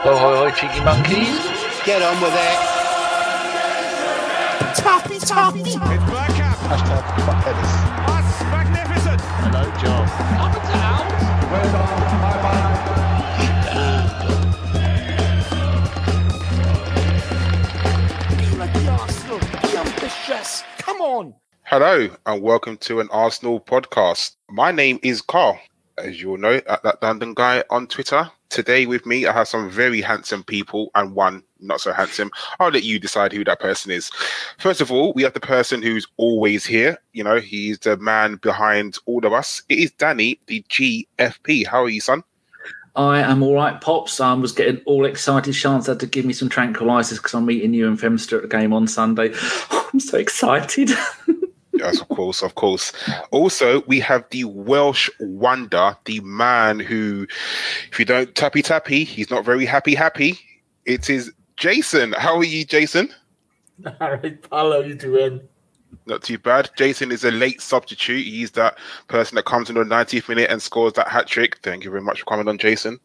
Ho, ho, ho, cheeky monkeys. Get on with it. Toppy. It's Bergkamp. Hashtag fuck Dennis. That's magnificent. Hello, John. Up and down. Well done. Be like the Arsenal. Be ambitious. Come on. Hello and welcome to an Arsenal podcast. My name is Carl, as you all know, at that London guy on Twitter. Today with me, I have some very handsome people and one not so handsome. I'll let you decide who that person is. First of all, we have the person who's always here. You know, he's the man behind all of us. It is Danny, the GFP. How are you, son? I am all right, Pops. I was getting all excited. Chance had to give me some tranquilizers because I'm meeting you and Femster at the game on Sunday. Oh, I'm so excited. Yes, of course. Also, we have the Welsh wonder, the man who, if you don't tappy, he's not very happy. It is Jason. How are you, Jason? All right, pal, how you doing? Not too bad. Jason is a late substitute. He's that person that comes in the 90th minute and scores that hat-trick. Thank you very much for coming on, Jason.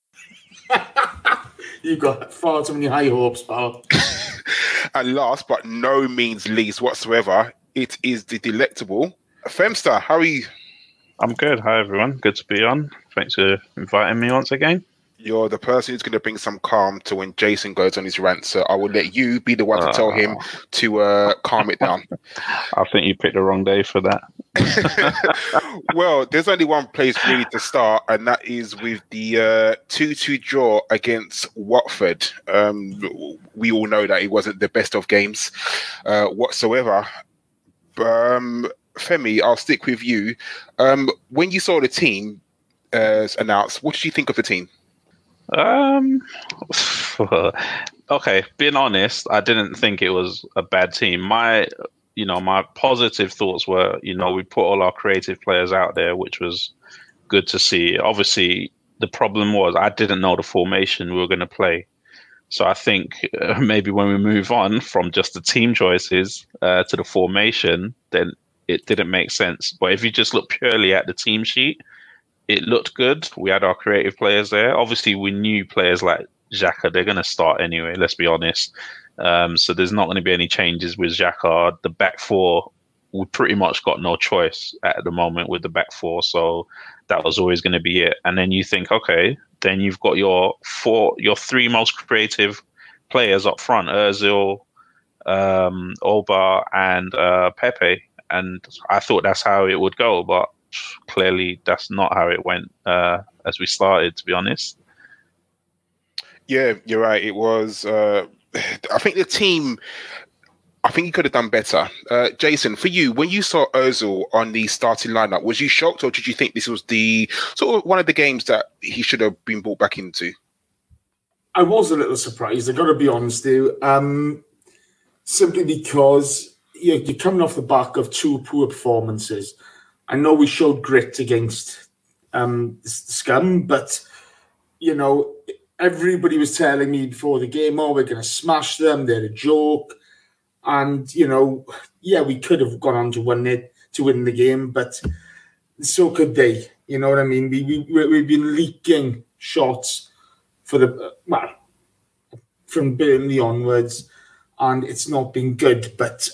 You've got far too many high hopes, pal. And last but no means least whatsoever, it is the delectable Femster. How are you? I'm good. Hi, everyone. Good to be on. Thanks for inviting me once again. You're the person who's going to bring some calm to when Jason goes on his rant, so I will let you be the one to tell him to calm it down. I think you picked the wrong day for that. Well, there's only one place really to start, and that is with the 2-2 draw against Watford. We all know that it wasn't the best of games whatsoever. Femi, I'll stick with you. When you saw the team announced, what did you think of the team? Okay, being honest, I didn't think it was a bad team. My positive thoughts were, we put all our creative players out there, which was good to see. Obviously, the problem was I didn't know the formation we were going to play. So I think maybe when we move on from just the team choices to the formation, then it didn't make sense. But if you just look purely at the team sheet, it looked good. We had our creative players there. Obviously, we knew players like Xhaka, they're going to start anyway, let's be honest. So there's not going to be any changes with Xhaka. The back four, we pretty much got no choice at the moment with the back four. So that was always going to be it. And then you think, okay, then you've got your three most creative players up front, Ozil, Oba, and Pepe. And I thought that's how it would go, but clearly that's not how it went as we started, to be honest. Yeah, you're right. It was, I think the team, I think he could have done better. Jason, for you, when you saw Ozil on the starting lineup, was you shocked or did you think this was the sort of one of the games that he should have been brought back into? I was a little surprised, I've got to be honest with you, simply because you're coming off the back of two poor performances. I know we showed grit against Scum, but, everybody was telling me before the game, we're going to smash them, they're a joke. And, we could have gone on to win the game, but so could they. You know what I mean? We've been leaking shots from Burnley onwards, and it's not been good. But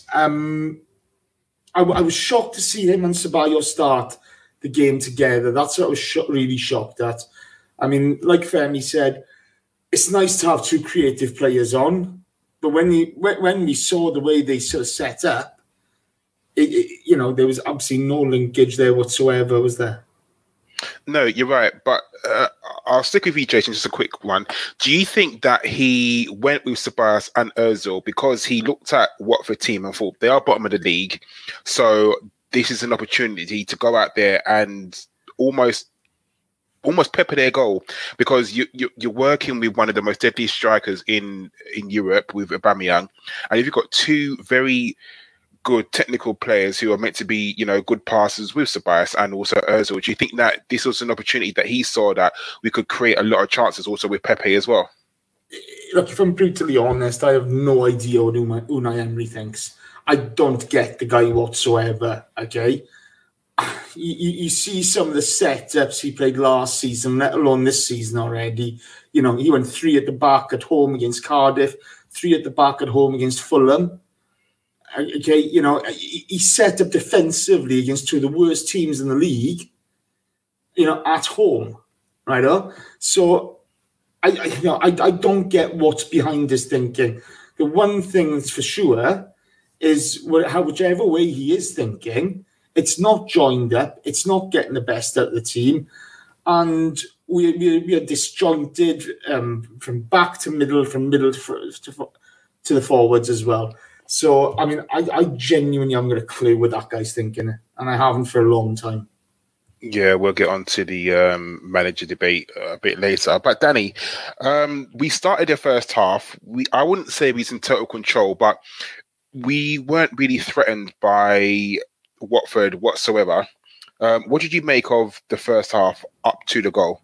I was shocked to see him and Ceballos start the game together. That's what I was really shocked at. I mean, like Femi said, it's nice to have two creative players on, but when we saw the way they sort of set up, there was absolutely no linkage there whatsoever, was there? No, you're right. But I'll stick with you, Jason, just a quick one. Do you think that he went with Ceballos and Ozil because he looked at Watford team and thought they are bottom of the league, so this is an opportunity to go out there and almost pepper their goal, because you're working with one of the most deadly strikers in Europe with Aubameyang, and if you've got two very good technical players who are meant to be, good passers with Ceballos and also Ozil, do you think that this was an opportunity that he saw that we could create a lot of chances also with Pepe as well? Look, if I'm brutally honest, I have no idea what Unai Emery thinks. I don't get the guy whatsoever, okay? you see some of the setups he played last season, let alone this season already. You know, he went 3 at the back at home against Cardiff, 3 at the back at home against Fulham. Okay, you know, he set up defensively against 2 of the worst teams in the league, you know, at home, right? So I don't get what's behind his thinking. The one thing that's for sure is whichever way he is thinking, it's not joined up, it's not getting the best out of the team, and we are disjointed from back to middle, from middle to the forwards as well. So, I mean, I genuinely haven't got a clue what that guy's thinking, and I haven't for a long time. Yeah, we'll get on to the manager debate a bit later. But Danny, we started the first half. I wouldn't say we was in total control, but we weren't really threatened by Watford whatsoever. What did you make of the first half up to the goal?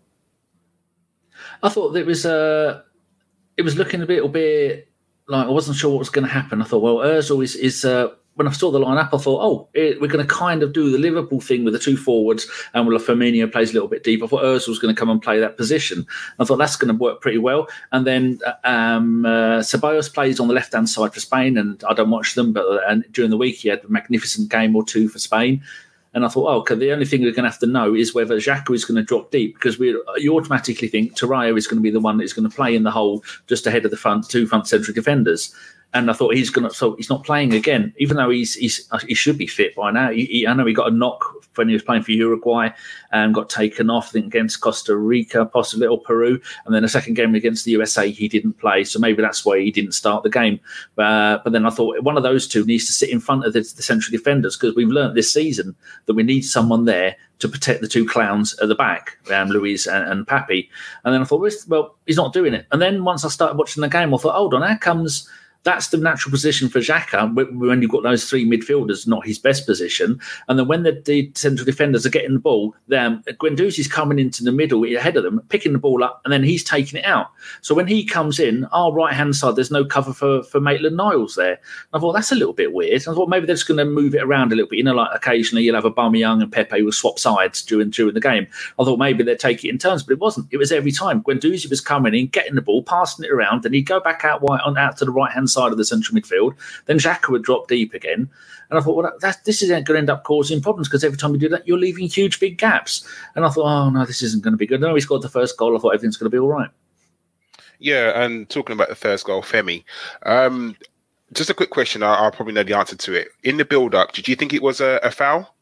I thought it was looking a little bit like I wasn't sure what was going to happen. I thought, well, Ozil is when I saw the lineup, I thought, we're going to kind of do the Liverpool thing with the 2 forwards, and Firmino plays a little bit deep. I thought Ozil was going to come and play that position. I thought that's going to work pretty well. And then Ceballos plays on the left-hand side for Spain, and I don't watch them, but during the week he had a magnificent game or 2 for Spain. And I thought, okay, the only thing we're going to have to know is whether Xhaka is going to drop deep, because you automatically think Torreira is going to be the one that's going to play in the hole just ahead of the 2 front central defenders. And I thought he's not playing again, even though he should be fit by now. I know he got a knock when he was playing for Uruguay and got taken off, I think, against Costa Rica, possibly, or Peru. And then a second game against the USA, he didn't play. So maybe that's why he didn't start the game. But then I thought one of those 2 needs to sit in front of the central defenders, because we've learnt this season that we need someone there to protect the 2 clowns at the back, Luis and Papi. And then I thought, well, he's not doing it. And then once I started watching the game, I thought, hold on, how comes... That's the natural position for Xhaka when you've got those 3 midfielders, not his best position. And then when the central defenders are getting the ball, Guendouzi's coming into the middle ahead of them, picking the ball up, and then he's taking it out. So when he comes in, our right-hand side, there's no cover for Maitland-Niles there. I thought, that's a little bit weird. I thought maybe they're just going to move it around a little bit. You know, like occasionally you'll have Aubameyang and Pepe will swap sides during the game. I thought maybe they'd take it in turns, but it wasn't. It was every time. Guendouzi was coming in, getting the ball, passing it around, and he'd go back out to the right-hand side of the central midfield. Then Xhaka would drop deep again. And I thought, well, this is going to end up causing problems, because every time you do that, you're leaving huge, big gaps. And I thought, oh, no, this isn't going to be good. No, he scored the first goal. I thought everything's going to be all right. Yeah, and talking about the first goal, Femi, just a quick question. I'll probably know the answer to it. In the build-up, did you think it was a foul?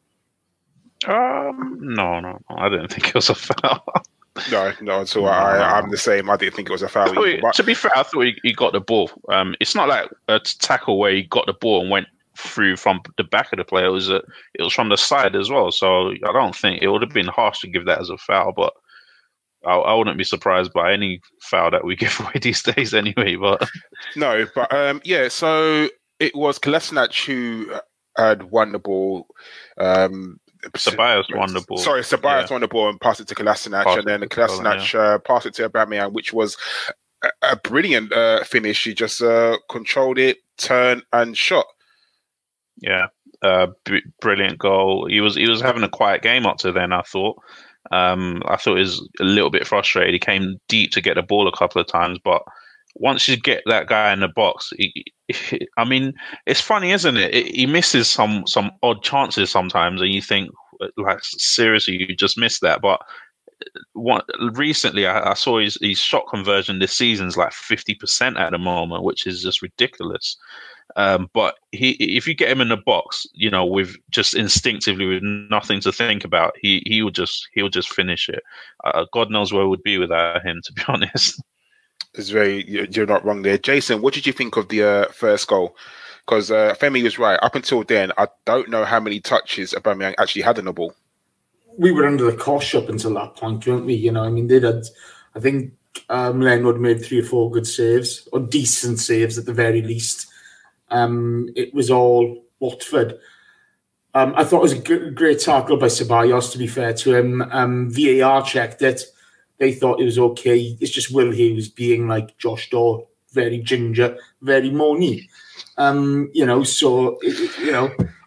No, I didn't think it was a foul. No. So I'm the same. I didn't think it was a foul. To be fair, I thought he got the ball. It's not like a tackle where he got the ball and went through from the back of the player. It was from the side as well. So I don't think it would have been harsh to give that as a foul. But I wouldn't be surprised by any foul that we give away these days anyway. But no, but yeah. So it was Kolasinac who had won the ball. Ceballos won the ball. Sorry, Ceballos won the ball and passed it to Kolasinac, and then Kolasinac passed it to Aubameyang, which was a brilliant finish. He just controlled it, turned, and shot. Yeah, brilliant goal. He was having a quiet game up to then, I thought. I thought he was a little bit frustrated. He came deep to get the ball a couple of times, but once you get that guy in the box, I mean, it's funny, isn't it? He misses some odd chances sometimes, and you think, like, seriously, you just missed that. But recently, I saw his shot conversion this season's like 50% at the moment, which is just ridiculous. But if you get him in the box, you know, with just instinctively, with nothing to think about, he'll just finish it. God knows where we'd be without him, to be honest. You're not wrong there. Jason, what did you think of the first goal? Because Femi was right. Up until then, I don't know how many touches Aubameyang actually had on the ball. We were under the cosh up until that point, weren't we? You know, I mean, I think Leonard made 3 or 4 good saves, or decent saves at the very least. It was all Watford. I thought it was a great tackle by Ceballos, to be fair to him. VAR checked it. They thought it was okay. It's just Will Hughes being like Josh Daw, very ginger, very moany. You know, so, you know,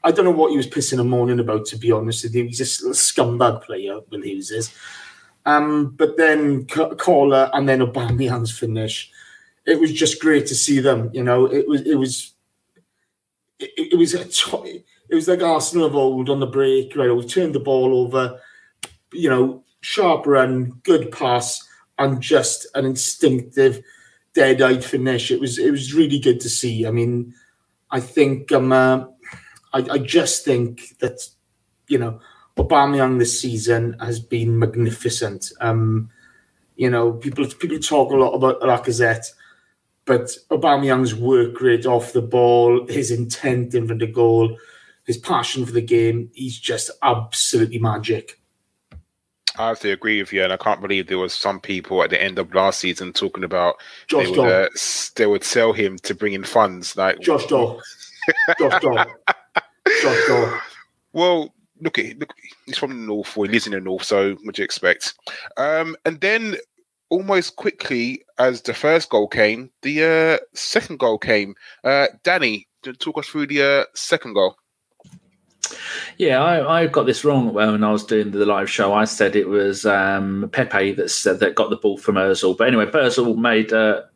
I don't know what he was pissing and moaning about, to be honest with you. He's just a scumbag player, Will Hughes is. But then Kola and then Aubameyang's finish. It was just great to see them. You know, it was like Arsenal of old on the break. Right, we turned the ball over. You know, sharp run, good pass, and just an instinctive, dead-eyed finish. It was really good to see. I mean, I think I just think that, you know, Aubameyang this season has been magnificent. You know, people talk a lot about Lacazette, but Aubameyang's work rate off the ball, his intent in front of goal, his passion for the game, he's just absolutely magic. I have to agree with you, and I can't believe there was some people at the end of last season talking about Josh they would sell him to bring in funds. Like Josh Daw. Josh Daw. Well, look, he's from the north, or he lives in the north, so what do you expect? And then almost quickly as the first goal came, the second goal came. Danny, talk us through the second goal. Yeah, I got this wrong when I was doing the live show. I said it was Pepe that got the ball from Ozil. But anyway, Ozil made...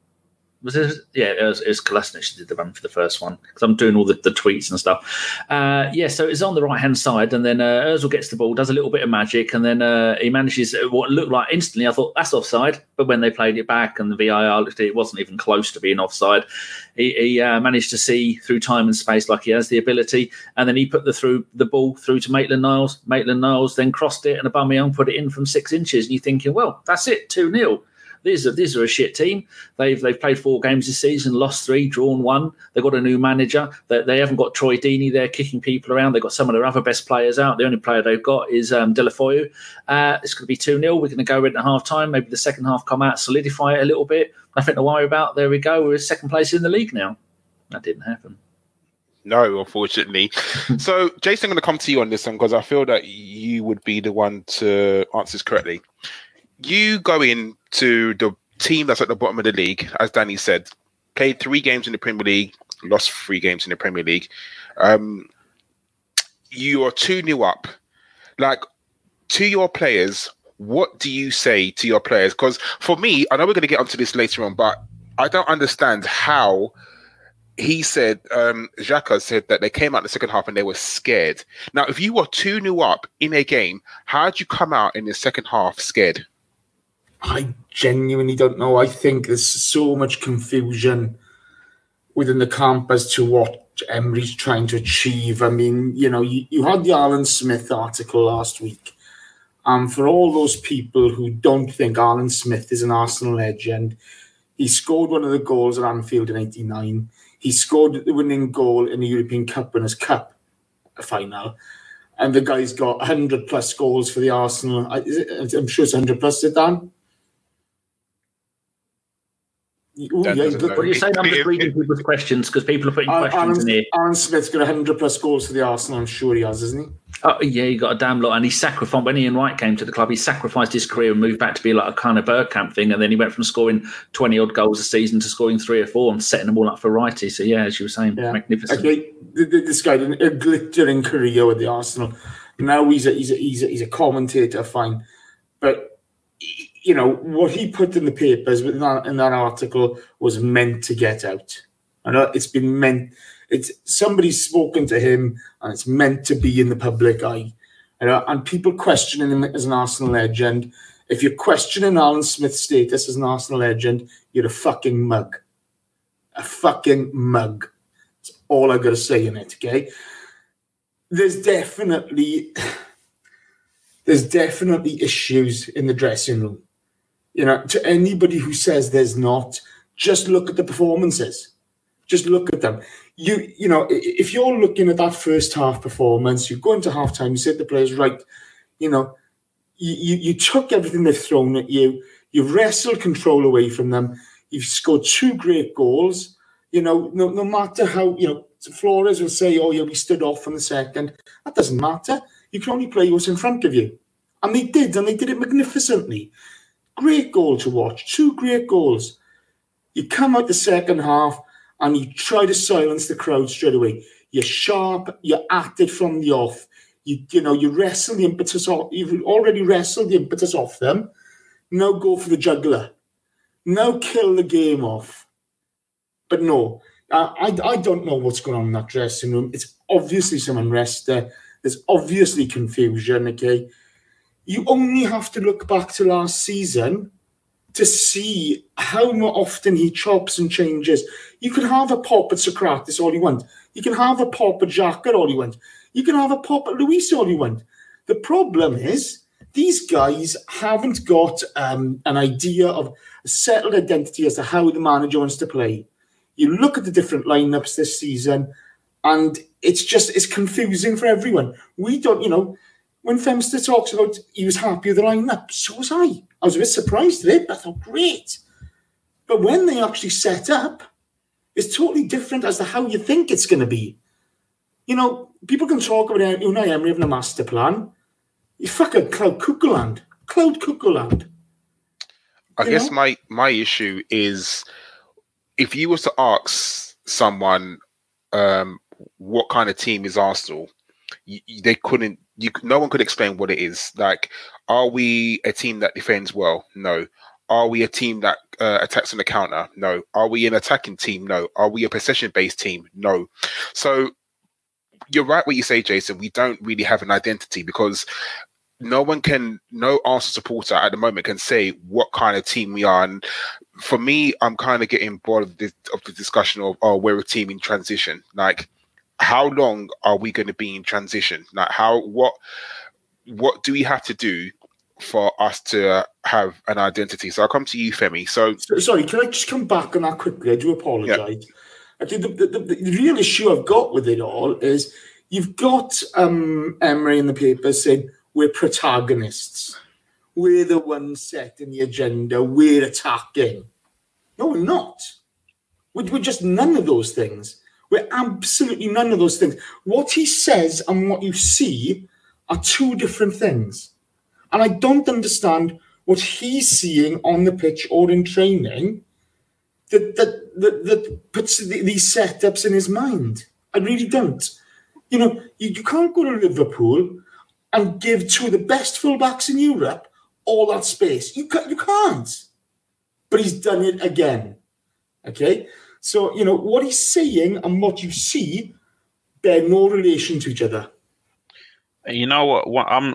it was Kolasinac who did the run for the first one, because I'm doing all the tweets and stuff. So it's on the right-hand side, and then Ozil gets the ball, does a little bit of magic, and then he manages what looked like instantly. I thought, that's offside. But when they played it back and the VAR looked at it, it wasn't even close to being offside. He managed to see through time and space like he has the ability, and then he put the ball through to Maitland-Niles. Maitland-Niles then crossed it, and Aubameyang put it in from 6 inches. And you're thinking, well, that's it, 2-0. These are a shit team. They've played 4 games this season, lost 3, drawn 1. They've got a new manager. They haven't got Troy Deeney there kicking people around. They've got some of their other best players out. The only player they've got is Deulofeu. It's going to be 2-0. We're going to go in at half time. Maybe the second half come out, solidify it a little bit. Nothing to worry about. There we go. We're in second place in the league now. That didn't happen. No, unfortunately. So, Jason, I'm going to come to you on this one because I feel that you would be the one to answer this correctly. You go into the team that's at the bottom of the league, as Danny said, played 3 games in the Premier League, lost 3 games in the Premier League. You are 2-0 up. Like, to your players, what do you say to your players? Because for me, I know we're going to get onto this later on, but I don't understand how he said, Xhaka said that they came out in the second half and they were scared. Now, if you were 2-0 up in a game, how'd you come out in the second half scared? I genuinely don't know. I think there's so much confusion within the camp as to what Emery's trying to achieve. I mean, you know, you had the Alan Smith article last week. And for all those people who don't think Alan Smith is an Arsenal legend, he scored one of the goals at Anfield in '89. He scored the winning goal in the European Cup Winners' Cup final. And the guy's got 100-plus goals for the Arsenal. I'm sure it's 100-plus, is it, Dan? What are you saying? I'm just reading people's questions because people are putting questions in here. Alan Smith's got 100-plus goals for the Arsenal. I'm sure he has, isn't he? Oh, yeah, he got a damn lot. And he sacrificed, when Ian Wright came to the club, he sacrificed his career and moved back to be like a kind of Bergkamp thing. And then he went from scoring 20-odd goals a season to scoring 3 or 4 and setting them all up for righty. So, yeah, as you were saying, magnificent. Okay. This guy had a glittering career with the Arsenal. Now he's a commentator, fine. But you know, what he put in the papers in that article was meant to get out. I know it's been meant. It's somebody's spoken to him, and it's meant to be in the public eye. You know, and people questioning him as an Arsenal legend. If you're questioning Alan Smith's status as an Arsenal legend, you're a fucking mug. A fucking mug. That's all I've got to say in it. Okay. There's definitely issues in the dressing room. You know, to anybody who says there's not, just look at the performances. Just look at them. You know, if you're looking at that first half performance, you go into halftime, you say to the players, right, you know, you took everything they've thrown at you, you've wrestled control away from them, you've scored 2 great goals. You know, no matter how, you know, Flores will say, oh, yeah, we stood off in the second. That doesn't matter. You can only play what's in front of you. And they did it magnificently. Great goal to watch. 2 great goals. You come out the second half and you try to silence the crowd straight away. You're sharp. You're at it from the off. You wrestle the impetus off. You've already wrestled the impetus off them. Now go for the juggler. Now kill the game off. But no, I don't know what's going on in that dressing room. It's obviously some unrest there. There's obviously confusion, okay? You only have to look back to last season to see how often he chops and changes. You can have a pop at Socrates all you want. You can have a pop at Xhaka all you want. You can have a pop at Luis all you want. The problem is these guys haven't got an idea of a settled identity as to how the manager wants to play. You look at the different lineups this season, and it's confusing for everyone. We don't, when Femster talks about he was happy with the lineup, so was I. I was a bit surprised at it, but I thought, great. But when they actually set up, it's totally different as to how you think it's going to be. People can talk about Unai Emery having a master plan. You fucking Cloud Cuckoo Land. I guess my issue is, if you was to ask someone what kind of team is Arsenal, they couldn't. No one could explain what it is. Like, are we a team that defends well? No. Are we a team that attacks on the counter? No. Are we an attacking team? No. Are we a possession-based team? No. So you're right what you say, Jason. We don't really have an identity, because no Arsenal supporter at the moment can say what kind of team we are. And for me, I'm kind of getting bored of the discussion of, we're a team in transition. Like, how long are we going to be in transition? Like, what do we have to do for us to have an identity? So I'll come to you, Femi. So sorry, can I just come back on that quickly? I do apologise. Yeah. I think the real issue I've got with it all is you've got Emery in the paper saying we're protagonists. We're the ones setting the agenda. We're attacking. No, we're not. We're just none of those things. We're absolutely none of those things. What he says and what you see are two different things. And I don't understand what he's seeing on the pitch or in training that puts these setups in his mind. I really don't. You can't go to Liverpool and give two of the best fullbacks in Europe all that space. You can't. But he's done it again. Okay? So, what he's saying and what you see bear no relation to each other. You know what? I'm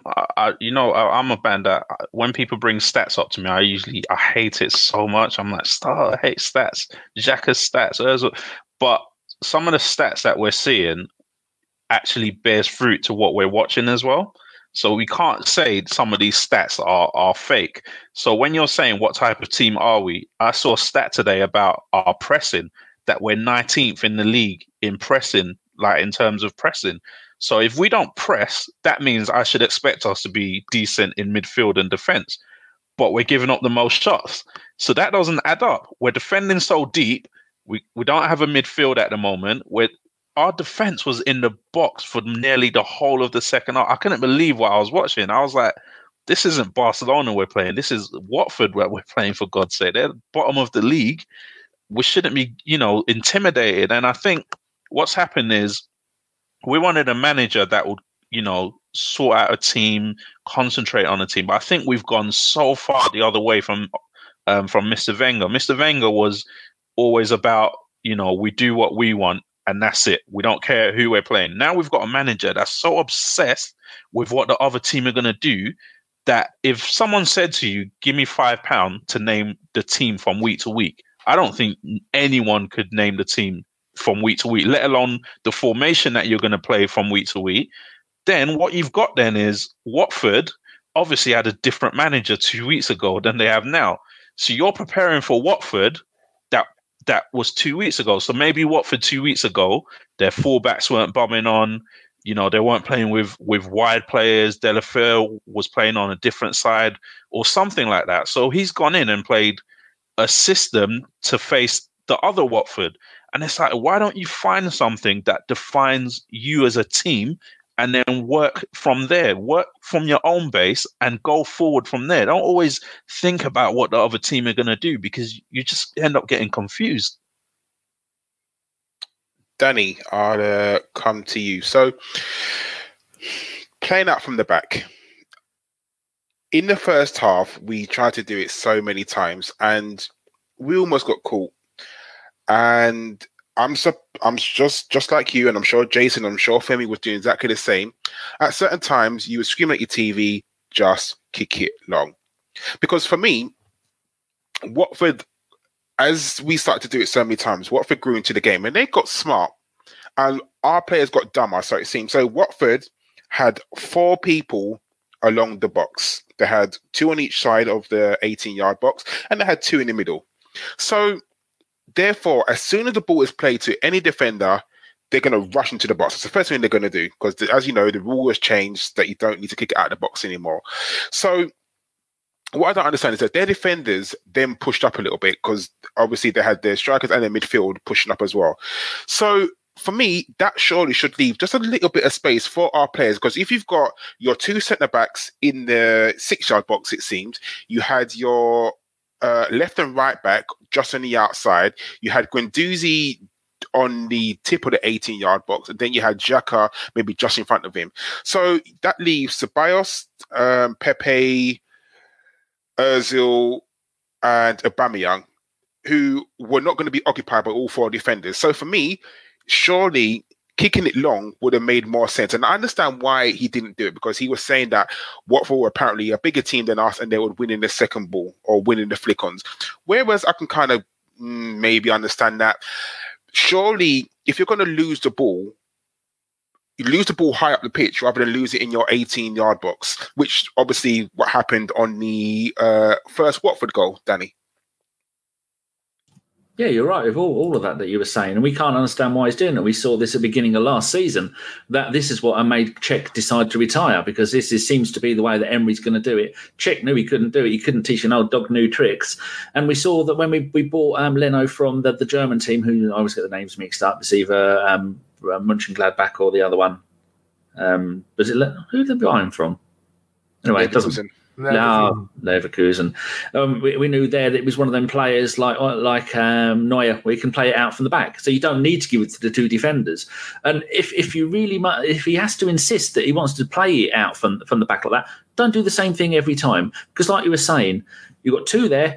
a man that when people bring stats up to me, I hate it so much. I'm like, I hate stats. Xhaka's stats, Ozil. But some of the stats that we're seeing actually bears fruit to what we're watching as well. So we can't say some of these stats are fake. So when you're saying what type of team are we, I saw a stat today about our pressing, that we're 19th in the league in pressing, like in terms of pressing. So if we don't press, that means I should expect us to be decent in midfield and defense. But we're giving up the most shots. So that doesn't add up. We're defending so deep. We don't have a midfield at the moment. Our defense was in the box for nearly the whole of the second half. I couldn't believe what I was watching. I was like, this isn't Barcelona we're playing. This is Watford where we're playing, for God's sake. They're bottom of the league. We shouldn't be, intimidated. And I think what's happened is we wanted a manager that would, sort out a team, concentrate on a team. But I think we've gone so far the other way from Mr. Wenger. Mr. Wenger was always about, we do what we want. And that's it. We don't care who we're playing. Now we've got a manager that's so obsessed with what the other team are going to do that if someone said to you, give me £5 to name the team from week to week, I don't think anyone could name the team from week to week, let alone the formation that you're going to play from week to week. Then what you've got then is Watford obviously had a different manager 2 weeks ago than they have now. So you're preparing for Watford that was 2 weeks ago. So maybe Watford 2 weeks ago, their fullbacks weren't bombing on. They weren't playing with wide players. Delafeu was playing on a different side or something like that. So he's gone in and played a system to face the other Watford. And it's like, why don't you find something that defines you as a team and then work from there, work from your own base and go forward from there? Don't always think about what the other team are going to do, because you just end up getting confused. Danny, I'll come to you. So, playing out from the back. In the first half, we tried to do it so many times, and we almost got caught. And I'm just like you, and I'm sure Jason, I'm sure Femi was doing exactly the same. At certain times, you were screaming at your TV, just kick it long. Because for me, Watford, as we started to do it so many times, Watford grew into the game, and they got smart. And our players got dumber, so it seemed. So Watford had 4 people along the box. They had 2 on each side of the 18-yard box, and they had 2 in the middle. So, therefore, as soon as the ball is played to any defender, they're going to rush into the box. It's the first thing they're going to do, because, as you know, the rule has changed that you don't need to kick it out of the box anymore. So, what I don't understand is that their defenders then pushed up a little bit, because obviously they had their strikers and their midfield pushing up as well. So, for me, that surely should leave just a little bit of space for our players, because if you've got your 2 centre-backs in the 6-yard box, it seems, you had your left and right back just on the outside, you had Guendouzi on the tip of the 18-yard box, and then you had Xhaka maybe just in front of him. So that leaves Ceballos, Pepe, Ozil, and Aubameyang, who were not going to be occupied by all 4 defenders. So for me, surely kicking it long would have made more sense. And I understand why he didn't do it, because he was saying that Watford were apparently a bigger team than us and they would win in the second ball or win in the flick-ons. Whereas I can kind of maybe understand that. Surely, if you're going to lose the ball, you lose the ball high up the pitch rather than lose it in your 18-yard box, which obviously what happened on the first Watford goal, Danny. Yeah, you're right with all of that you were saying, and we can't understand why he's doing it. We saw this at the beginning of last season, that this is what made Cech decide to retire, because seems to be the way that Emery's going to do it. Cech knew he couldn't do it. He couldn't teach an old dog new tricks. And we saw that when we bought Leno from the German team, who I always get the names mixed up, it's either Mönchengladbach or the other one. Was it who did they buy him from? Anyway, it doesn't. Leverkusen. We knew there that it was one of them players like Neuer, where you can play it out from the back, so you don't need to give it to the 2 defenders. And if he has to insist that he wants to play it out from the back like that, don't do the same thing every time, because like you were saying, you've got 2 there,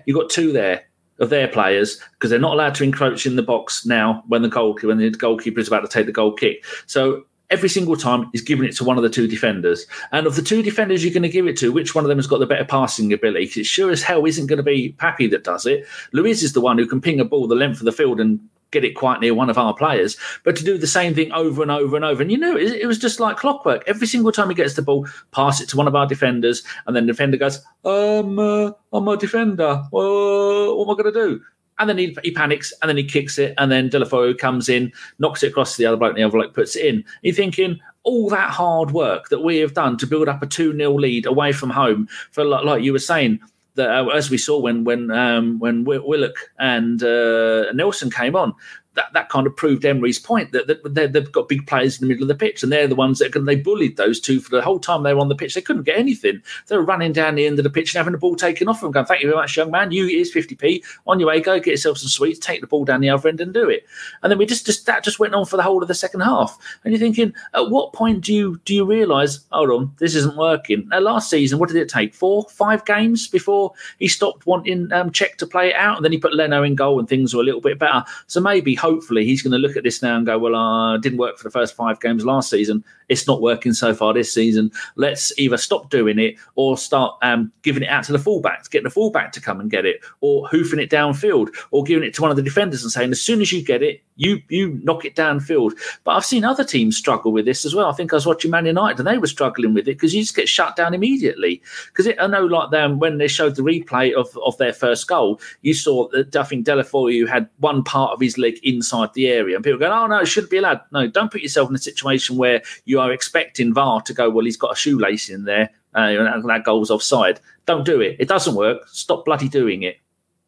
of their players, because they're not allowed to encroach in the box now when the goalkeeper is about to take the goal kick. So every single time he's giving it to one of the 2 defenders. And of the 2 defenders you're going to give it to, which one of them has got the better passing ability? Because it sure as hell isn't going to be Pappy that does it. Luiz is the one who can ping a ball the length of the field and get it quite near one of our players. But to do the same thing over and over and over, and it was just like clockwork. Every single time he gets the ball, pass it to one of our defenders, and then the defender goes, I'm a defender. What am I going to do? And then he panics, and then he kicks it, and then Deulofeu comes in, knocks it across to the other bloke, and the other bloke puts it in. You're thinking, all that hard work that we have done to build up a 2-0 lead away from home, for like you were saying, that as we saw when Willock and Nelson came on, that kind of proved Emery's point that they've got big players in the middle of the pitch, and they're the ones that they bullied those 2 for the whole time they were on the pitch. They couldn't get anything. They were running down the end of the pitch and having the ball taken off them, going, "Thank you very much, young man. Here's 50p. On your way, go get yourself some sweets, take the ball down the other end and do it." And then that just went on for the whole of the second half. And you're thinking, at what point do you realise, hold on, this isn't working? Last season, what did it take? 4-5 games before he stopped wanting Cech to play it out, and then he put Leno in goal and things were a little bit better. So maybe, hopefully, he's going to look at this now and go, well, it didn't work for the first 5 games last season. It's not working so far this season. Let's either stop doing it or start giving it out to the fullbacks, getting the fullback to come and get it, or hoofing it downfield, or giving it to one of the defenders and saying, as soon as you get it, you knock it downfield. But I've seen other teams struggle with this as well. I think I was watching Man United and they were struggling with it, because you just get shut down immediately. Because I know, like them, when they showed the replay of their first goal, you saw that I think Deulofeu had one part of his leg inside the area, and people going, "Oh no, it shouldn't be allowed." No, don't put yourself in a situation where you are expecting VAR to go, "Well, he's got a shoelace in there, that goal's offside." Don't do it. It doesn't work. Stop bloody doing it.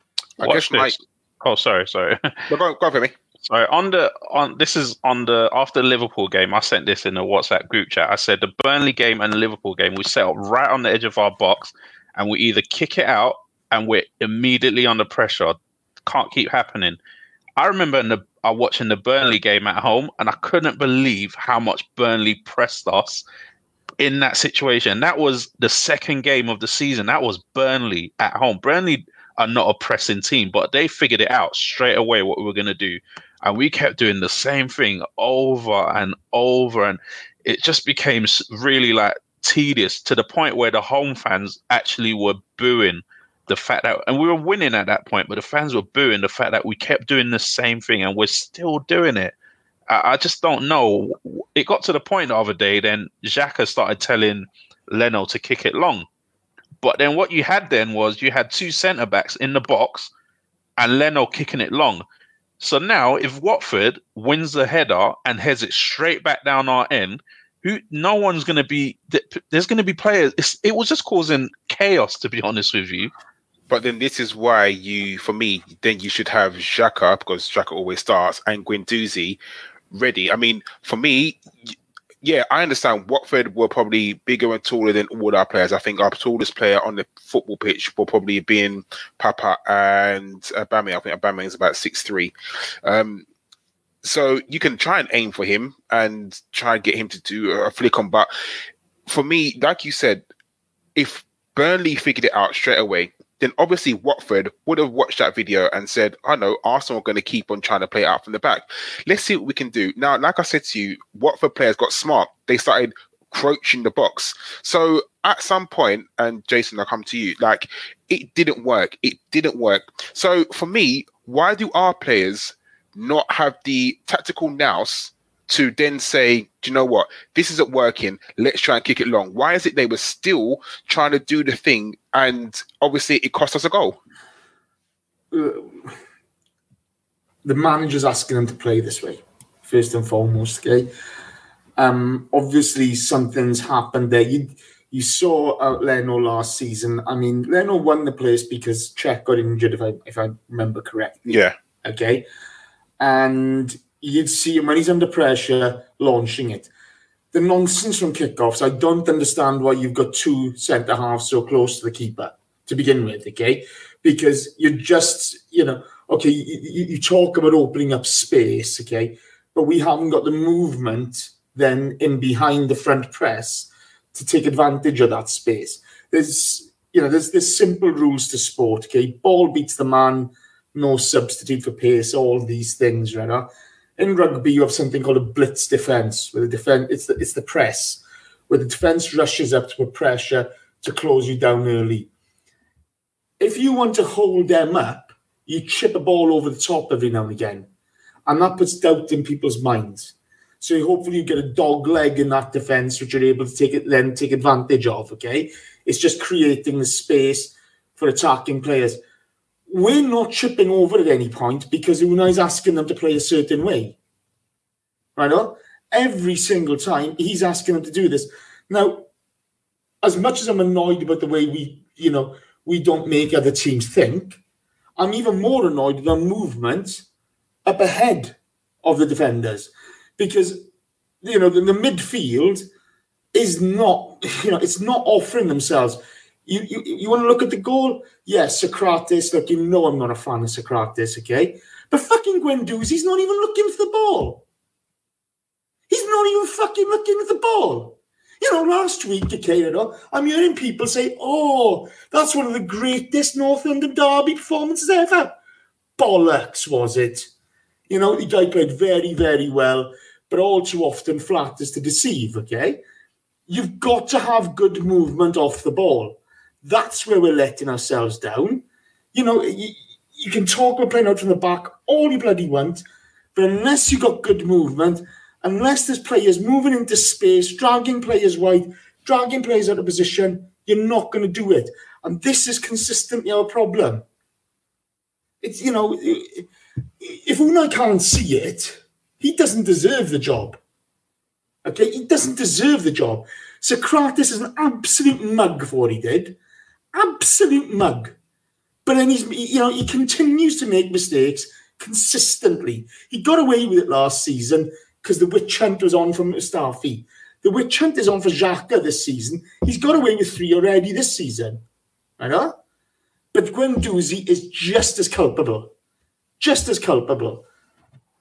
Oh, sorry. Go for me. So after the Liverpool game, I sent this in a WhatsApp group chat. I said the Burnley game and the Liverpool game, we set up right on the edge of our box, and we either kick it out and we're immediately under pressure. Can't keep happening. I remember watching the Burnley game at home, and I couldn't believe how much Burnley pressed us in that situation. That was the second game of the season. That was Burnley at home. Burnley are not a pressing team, but they figured it out straight away what we were going to do. And we kept doing the same thing over and over. And it just became really like tedious to the point where the home fans actually were booing the fact that, and we were winning at that point, but the fans were booing the fact that we kept doing the same thing and we're still doing it. I just don't know. It got to the point the other day, then Xhaka started telling Leno to kick it long. But then what you had then was you had two centre-backs in the box and Leno kicking it long. So now if Watford wins the header and heads it straight back down our end, no one's going to be... There's going to be players... It was just causing chaos, to be honest with you. But then this is why for me, then you should have Xhaka, because Xhaka always starts, and Guendouzi ready. I mean, for me, yeah, I understand Watford were probably bigger and taller than all our players. I think our tallest player on the football pitch will probably be in Papa and Aubameyang. I think Aubameyang is about 6'3". So you can try and aim for him and try and get him to do a flick on. But for me, like you said, if Burnley figured it out straight away, then obviously Watford would have watched that video and said, I know, Arsenal are going to keep on trying to play it out from the back. Let's see what we can do. Now, like I said to you, Watford players got smart. They started crouching the box. So at some point, and Jason, I'll come to you, like, it didn't work. It didn't work. So for me, why do our players not have the tactical nous to then say, do you know what? This isn't working. Let's try and kick it long. Why is it they were still trying to do the thing and obviously it cost us a goal? The manager's asking them to play this way, first and foremost, okay? Obviously, something's happened there. You saw Leno last season. I mean, Leno won the place because Czech got injured, if I remember correctly. Yeah. Okay? And you'd see him when he's under pressure launching it. The nonsense from kickoffs, I don't understand why you've got two centre-halves so close to the keeper to begin with, okay? Because you're just, okay, you talk about opening up space, okay? But we haven't got the movement then in behind the front press to take advantage of that space. There's simple rules to sport, okay? Ball beats the man, no substitute for pace, all these things, right? In rugby, you have something called a blitz defense, where it's the press, where the defense rushes up to put pressure to close you down early. If you want to hold them up, you chip a ball over the top every now and again, and that puts doubt in people's minds. So hopefully you get a dog leg in that defense, which you're able to take advantage of. Okay, it's just creating the space for attacking players. We're not chipping over at any point because Unai is asking them to play a certain way. Right? Every single time he's asking them to do this. Now, as much as I'm annoyed about the way we don't make other teams think, I'm even more annoyed with our movement up ahead of the defenders. Because, the midfield is not, it's not offering themselves. You want to look at the goal? Yes, Socrates. Look, I'm not a fan of Socrates, okay? But fucking Guendouzi's not even looking for the ball. He's not even fucking looking at the ball. Last week, okay, I'm hearing people say, oh, that's one of the greatest North London derby performances ever. Bollocks, was it? The guy played very, very well, but all too often flatters to deceive, okay? You've got to have good movement off the ball. That's where we're letting ourselves down. You can talk about playing out from the back all you bloody want, but unless you've got good movement, unless there's players moving into space, dragging players wide, dragging players out of position, you're not going to do it. And this is consistently our problem. It's, if Unai can't see it, he doesn't deserve the job. Okay? He doesn't deserve the job. Socrates is an absolute mug for what he did. Absolute mug. But then he continues to make mistakes consistently. He got away with it last season because the witch hunt was on from Mustafi. The witch hunt is on for Xhaka this season. He's got away with 3 already this season. But Guendouzi is just as culpable. Just as culpable.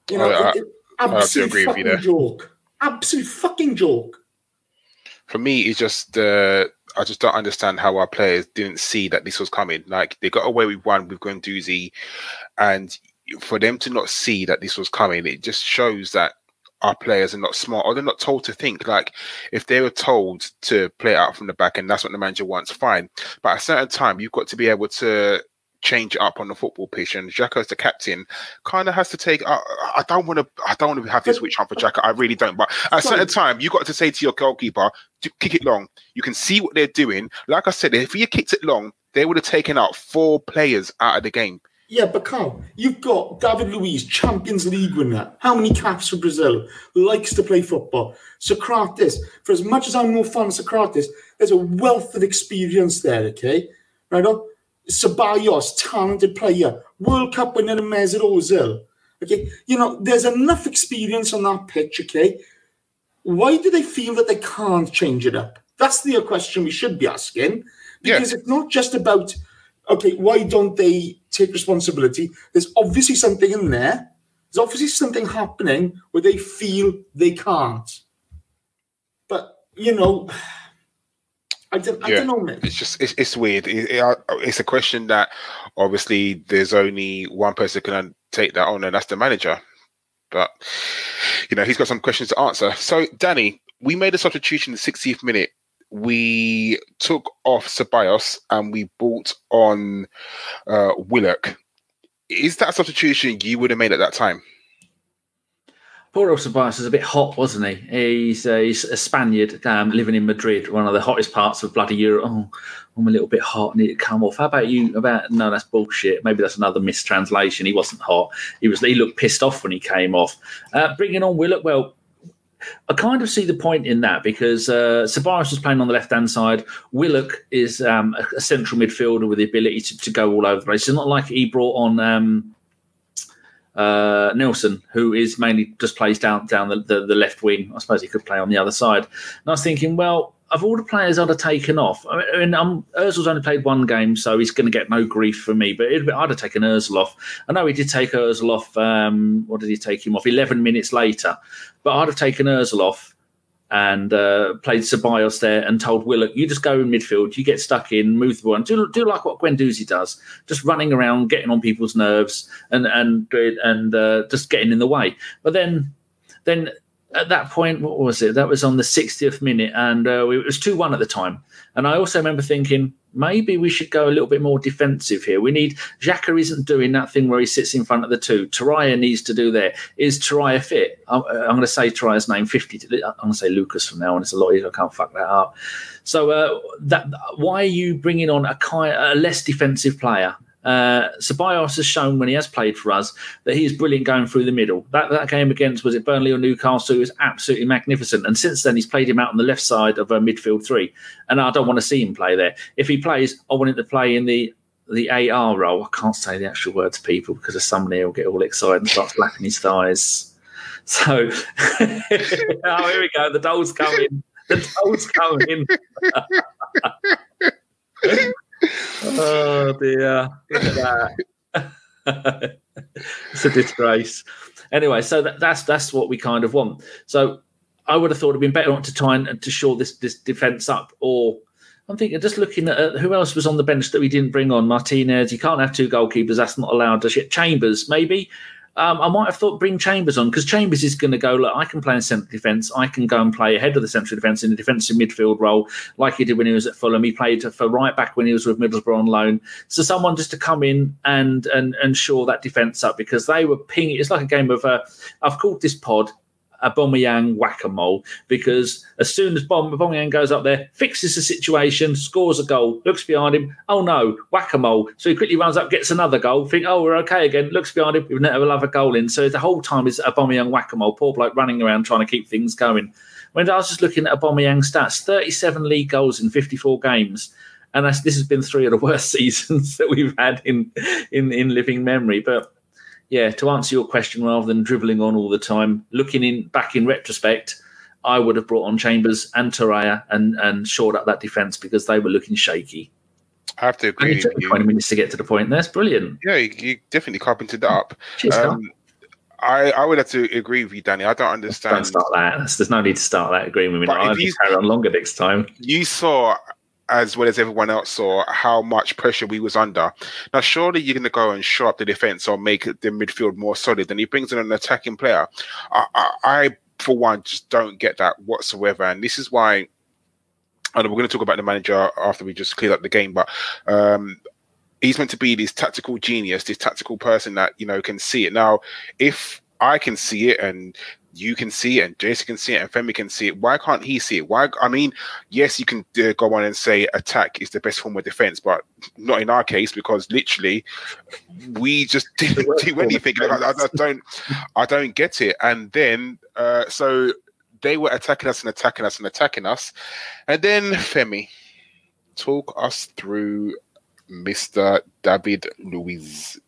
You know, I absolute agree with you there. fucking joke. Absolute fucking joke. For me, it's just I just don't understand how our players didn't see that this was coming. Like, they got away with one with Guendouzi, and for them to not see that this was coming, it just shows that our players are not smart, or they're not told to think. Like, if they were told to play it out from the back and that's what the manager wants, fine. But at a certain time, you've got to be able to change it up on the football pitch, and Xhaka, as the captain, kind of has to take. I don't want to have this witch hunt for Xhaka. I really don't. But at a certain time, you got to say to your goalkeeper, kick it long. You can see what they're doing. Like I said, if you kicked it long, they would have taken out 4 players out of the game. Yeah, but Carl, you've got David Luiz, Champions League winner. How many caps for Brazil? Likes to play football. Socrates, for as much as I'm no fan of Socrates, there's a wealth of experience there, okay? Right on? Ceballos, talented player. World Cup winner in Mesut Ozil. Okay? You know, there's enough experience on that pitch, okay? Why do they feel that they can't change it up? That's the question we should be asking. Because it's not just about... Okay, why don't they take responsibility? There's obviously something in there. There's obviously something happening where they feel they can't. But, you know, I don't know, man. It's just, it's weird. It's a question that obviously there's only one person who can take that on, and that's the manager. But, you know, he's got some questions to answer. So, Danny, we made a substitution in the 60th minute. We took off Ceballos and we brought on Willock. Is that a substitution you would have made at that time? Poor old Ceballos was a bit hot, wasn't he? He's a Spaniard living in Madrid, one of the hottest parts of bloody Europe. Oh, I'm a little bit hot, I need to come off. How about you? No, that's bullshit. Maybe that's another mistranslation. He wasn't hot. He looked pissed off when he came off. Bringing on Willock, well, I kind of see the point in that because Ceballos was playing on the left-hand side. Willock is a central midfielder with the ability to go all over the place. It's not like he brought on Nelson, who is mainly just plays down the left wing. I suppose he could play on the other side. And I was thinking, well, of all the players I'd have taken off, I mean, Ozil's only played one game, so he's going to get no grief from me. But I'd have taken Ozil off. I know he did take Ozil off. What did he take him off? 11 minutes later. But I'd have taken Ozil off and played Ceballos there and told Willock, you just go in midfield, you get stuck in, move the ball, and do like what Guendouzi does, just running around, getting on people's nerves and just getting in the way. But then at that point, what was it? That was on the 60th minute, and it was 2-1 at the time. And I also remember thinking, maybe we should go a little bit more defensive here. Xhaka isn't doing that thing where he sits in front of the two. Torreira needs to do there. Is Torreira fit? I'm going to say Torreira's name 50. I'm going to say Lucas from now on. It's a lot easier. I can't fuck that up. So why are you bringing on a less defensive player? Ceballos has shown when he has played for us that he is brilliant going through the middle. That game against, was it Burnley or Newcastle, was absolutely magnificent. And since then, he's played him out on the left side of a midfield 3. And I don't want to see him play there. If he plays, I want him to play in the AR role. I can't say the actual words, people, because of somebody will get all excited and start flapping his thighs. So, oh, here we go. The doll's coming. The doll's coming. Oh dear. It's a disgrace. Anyway, so that's what we kind of want. So I would have thought it'd been better not to try and to shore this defence up. Or I'm thinking, just looking at who else was on the bench that we didn't bring on. Martinez, you can't have 2 goalkeepers, that's not allowed. Chambers, maybe. I might have thought bring Chambers on, because Chambers is going to go, look, I can play in central defence. I can go and play ahead of the central defence in a defensive midfield role, like he did when he was at Fulham. He played for right back when he was with Middlesbrough on loan. So someone just to come in and shore that defence up, because they were pinging. It's like a game of, I've called this pod Aubameyang whack-a-mole, because as soon as Aubameyang goes up there, fixes the situation, scores a goal, looks behind him, oh no, whack-a-mole. So he quickly runs up, gets another goal, think, oh, we're okay again, looks behind him, we've never another goal in. So the whole time is Aubameyang whack-a-mole, poor bloke running around trying to keep things going. When I was just looking at Aubameyang's stats, 37 league goals in 54 games. And this has been 3 of the worst seasons that we've had in living memory. But yeah, to answer your question, rather than dribbling on all the time, looking back in retrospect, I would have brought on Chambers and Torreira and shored up that defence, because they were looking shaky. I have to agree. And it took me 20 minutes to get to the point. That's brilliant. Yeah, you definitely carpented that up. Cheers, I would have to agree with you, Danny. I don't Don't understand. start that. There's no need to start that agreeing with me. But I'll if you- just carry on longer next time. You saw, as well as everyone else saw, how much pressure we was under. Now, surely you're going to go and shore up the defense or make the midfield more solid. And he brings in an attacking player. I for one, just don't get that whatsoever. And this is why. And we're going to talk about the manager after we just cleared up the game, but. He's meant to be this tactical genius, this tactical person that, can see it. Now, if I can see it and you can see it and Jason can see it and Femi can see it, why can't he see it? Yes, you can go on and say attack is the best form of defense, but not in our case, because literally we just didn't do anything. I don't get it. And then, so they were attacking us. And then Femi, talk us through Mr. David Luiz.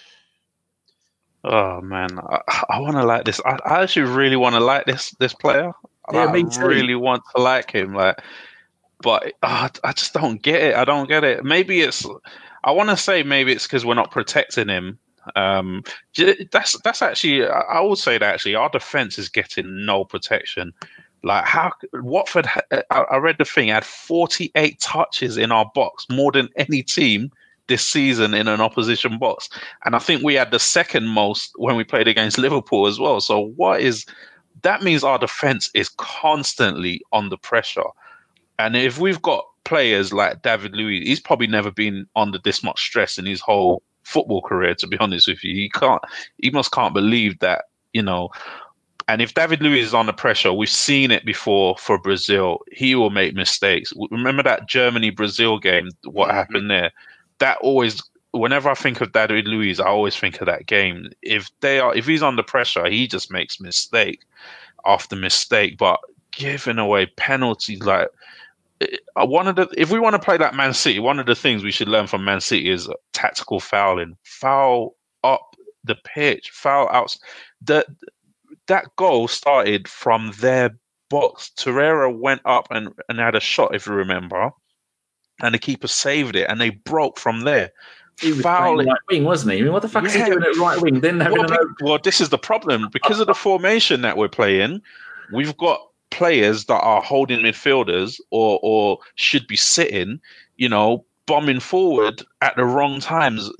Oh man, I want to like this. I actually really want to like this player. Yeah, me too. I really want to like him, but I just don't get it. I don't get it. Maybe it's. I want to say maybe it's because we're not protecting him. That's actually. I would say that actually our defense is getting no protection. Like how Watford, I read the thing, had 48 touches in our box, more than any team this season in an opposition box. And I think we had the second most when we played against Liverpool as well. So that means our defense is constantly under pressure. And if we've got players like David Luiz, he's probably never been under this much stress in his whole football career, to be honest with you. He must can't believe that, And if David Luiz is under pressure, we've seen it before for Brazil, he will make mistakes. Remember that Germany-Brazil game, what happened there? That always, whenever I think of David Luiz, I always think of that game. If he's under pressure, he just makes mistake after mistake. But giving away penalties, if we want to play like Man City, one of the things we should learn from Man City is tactical fouling. Foul up the pitch, foul out. That goal started from their box. Torreira went up and had a shot, if you remember, and the keeper saved it, and they broke from there. He was playing right wing, wasn't he? I mean, what the fuck is he doing at right wing? Well, this is the problem. Because of the formation that we're playing, we've got players that are holding midfielders or should be sitting, bombing forward at the wrong times.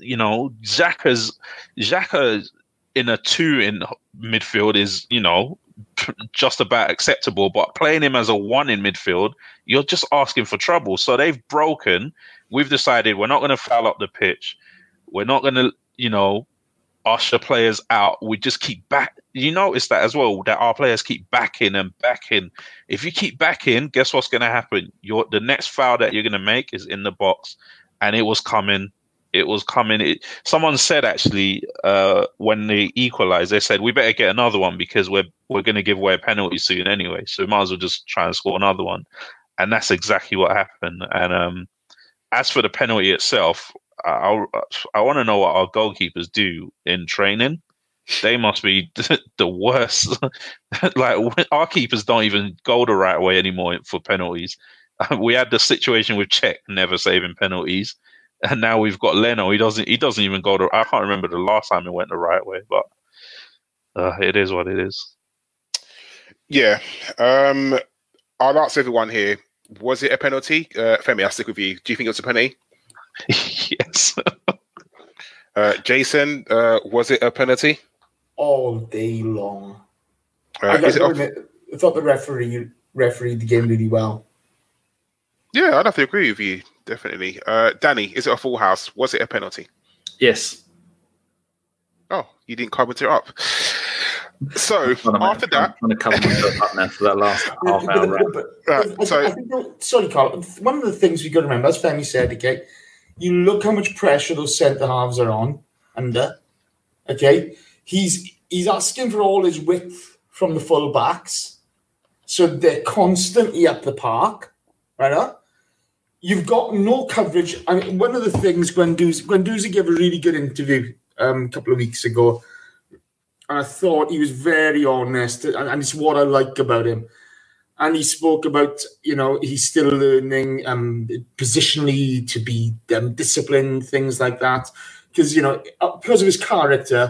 Xhaka in a 2 in midfield is, just about acceptable, but playing him as a 1 in midfield, you're just asking for trouble. So they've broken. We've decided we're not going to foul up the pitch. We're not going to, usher players out. We just keep back. You notice that as well, that our players keep backing and backing. If you keep backing, guess what's going to happen? The next foul that you're going to make is in the box, and it was coming. Someone said actually when they equalized, they said we better get another one because we're going to give away a penalty soon anyway. So we might as well just try and score another one, and that's exactly what happened. And as for the penalty itself, I want to know what our goalkeepers do in training. They must be the worst. Our keepers don't even go the right way anymore for penalties. We had the situation with Cech never saving penalties. And now we've got Leno. He doesn't even go I can't remember the last time he went the right way, but it is what it is. Yeah. I'll ask everyone here, was it a penalty? Femi, I'll stick with you. Do you think it was a penalty? Yes. Jason, was it a penalty? All day long. I thought the referee refereed the game really well. Yeah, I'd have to agree with you. Definitely. Danny, is it a full house? Was it a penalty? Yes. Oh, you didn't comment it up. So after that, I'm going to cover myself up now for that last half hour. I think, sorry, Carl. One of the things we got to remember, as Femi said, okay, you look how much pressure those centre halves are under. Okay, he's asking for all his width from the full backs, so they're constantly up the park, right? You've got no coverage. I mean, one of the things Guendouzi gave a really good interview a couple of weeks ago, and I thought he was very honest, and it's what I like about him. And he spoke about, he's still learning positionally to be disciplined, things like that. Because, because of his character,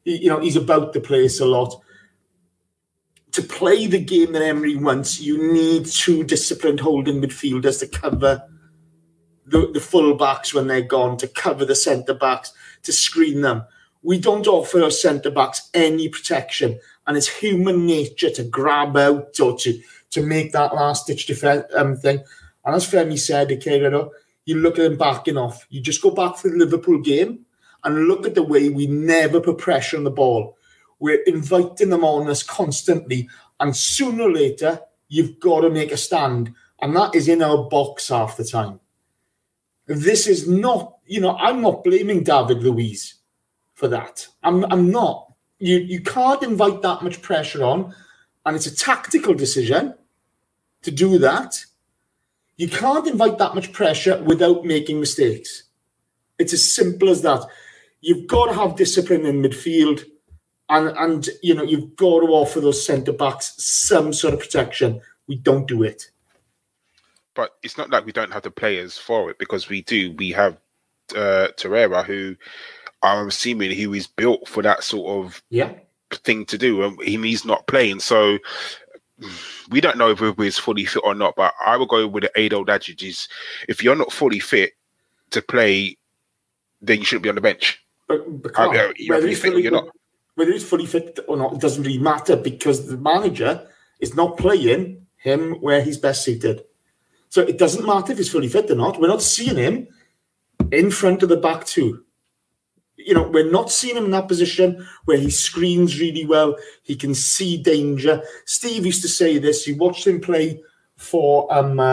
He's about the place a lot. To play the game that Emery wants, you need 2 disciplined holding midfielders to cover the full-backs when they're gone, to cover the centre-backs, to screen them. We don't offer our centre-backs any protection, and it's human nature to grab out or to make that last-ditch defense thing. And as Femi said, you look at him backing off. You just go back to the Liverpool game and look at the way we never put pressure on the ball. We're inviting them on us constantly, and sooner or later, you've got to make a stand, and that is in our box half the time. This is not, I'm not blaming David Luiz for that. I'm not. You can't invite that much pressure on, and it's a tactical decision to do that. You can't invite that much pressure without making mistakes. It's as simple as that. You've got to have discipline in midfield, and you've got to offer those centre-backs some sort of protection. We don't do it. But it's not like we don't have the players for it, because we do. We have Torreira, who I'm assuming he was built for that sort of thing to do, and he's not playing. So we don't know if he's fully fit or not, but I will go with the age-old adage is, if you're not fully fit to play, then you shouldn't be on the bench. But whether he's fully fit or not, it doesn't really matter, because the manager is not playing him where he's best suited. So it doesn't matter if he's fully fit or not. We're not seeing him in front of the back two. We're not seeing him in that position where he screens really well. He can see danger. Steve used to say this. You watched him play for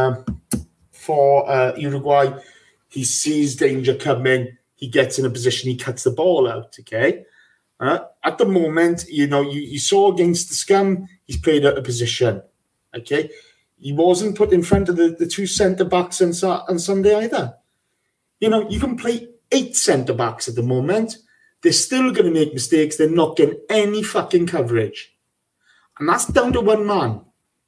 Uruguay. He sees danger coming. He gets in a position. He cuts the ball out. Okay. At the moment, you saw against the Scum, he's played out of position. Okay. He wasn't put in front of the 2 centre-backs on Sunday either. You can play 8 centre-backs at the moment. They're still going to make mistakes. They're not getting any fucking coverage. And that's down to one man.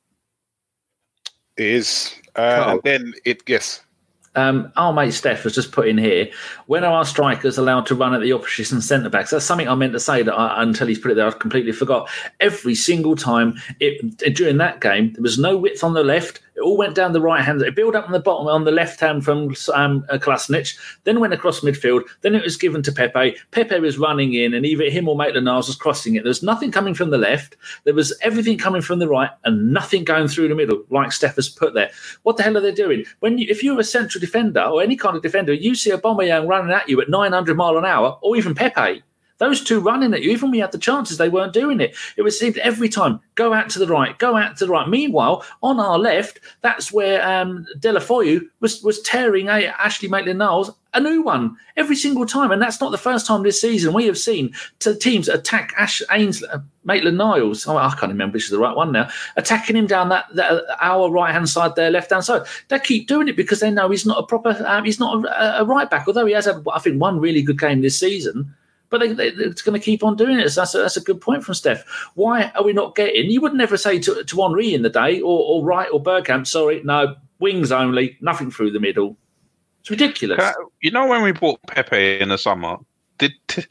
It is. Then it, yes. Our mate Steph has just put in here, when are our strikers allowed to run at the opposition centre-backs? That's something I meant to say that until he's put it there, I completely forgot. Every single time during that game, there was no width on the left. It all went down the right hand. It built up on the bottom, on the left hand from Kolasinac, then went across midfield. Then it was given to Pepe. Pepe was running in, and either him or Maitland-Niles was crossing it. There was nothing coming from the left. There was everything coming from the right, and nothing going through the middle, like Steph has put there. What the hell are they doing? If you're a central defender or any kind of defender, you see Aubameyang running at you at 900 mile an hour, or even Pepe. Those 2 running at you, even when we had the chances, they weren't doing it. It was seemed every time, go out to the right, go out to the right. Meanwhile, on our left, that's where Deulofeu was tearing Ashley Maitland-Niles a new one every single time. And that's not the first time this season we have seen teams attack Maitland-Niles. I can't remember which is the right one now. Attacking him down our right-hand side, their left-hand side. They keep doing it because they know he's not a proper, he's not a right-back, although he has had, I think, one really good game this season. But it's going to keep on doing it. So that's a good point from Steph. Why are we not getting? You would never say to Henry in the day or Wright or Bergkamp, sorry, no, wings only, nothing through the middle. It's ridiculous. When we bought Pepe in the summer, didn't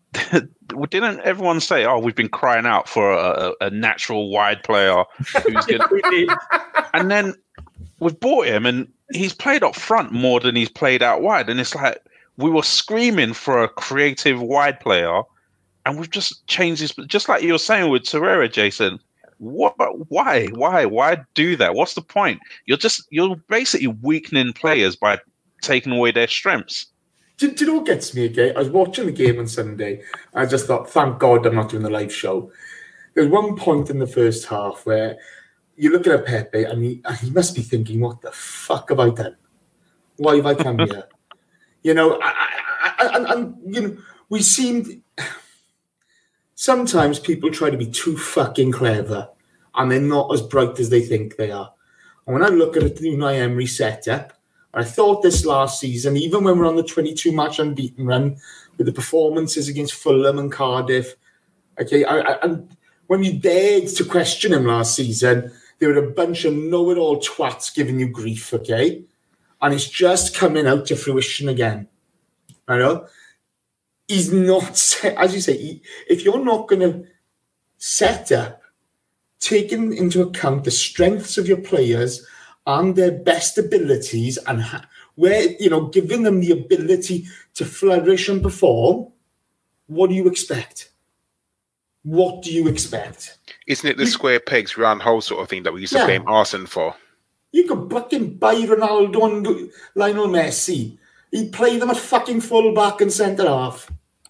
everyone say, "Oh, we've been crying out for a natural wide player who's going to?" And then we've bought him, and he's played up front more than he's played out wide, and it's like, we were screaming for a creative wide player, and we've just changed this. Just like you were saying with Torreira, Jason. What? Why do that? What's the point? You're basically weakening players by taking away their strengths. Do you know what gets me again? I was watching the game on Sunday. I just thought, thank God I'm not doing the live show. There's one point in the first half where you look at Pepe and he must be thinking, what the fuck have I done? Why have I come here? We seemed... Sometimes people try to be too fucking clever and they're not as bright as they think they are. And when I look at the Unai Emery setup, I thought this last season, even when we're on the 22-match unbeaten run with the performances against Fulham and Cardiff, okay, and when you dared to question him last season, there were a bunch of know-it-all twats giving you grief, okay? And it's just coming out to fruition again. I know. he's not, as you say, if you're not going to set up, taking into account the strengths of your players and their best abilities and where, giving them the ability to flourish and perform, what do you expect? What do you expect? Isn't it the square pegs, round hole sort of thing that we used to blame Arsene for? You could fucking buy Ronaldo and Lionel Messi. He'd play them at fucking full back and centre half.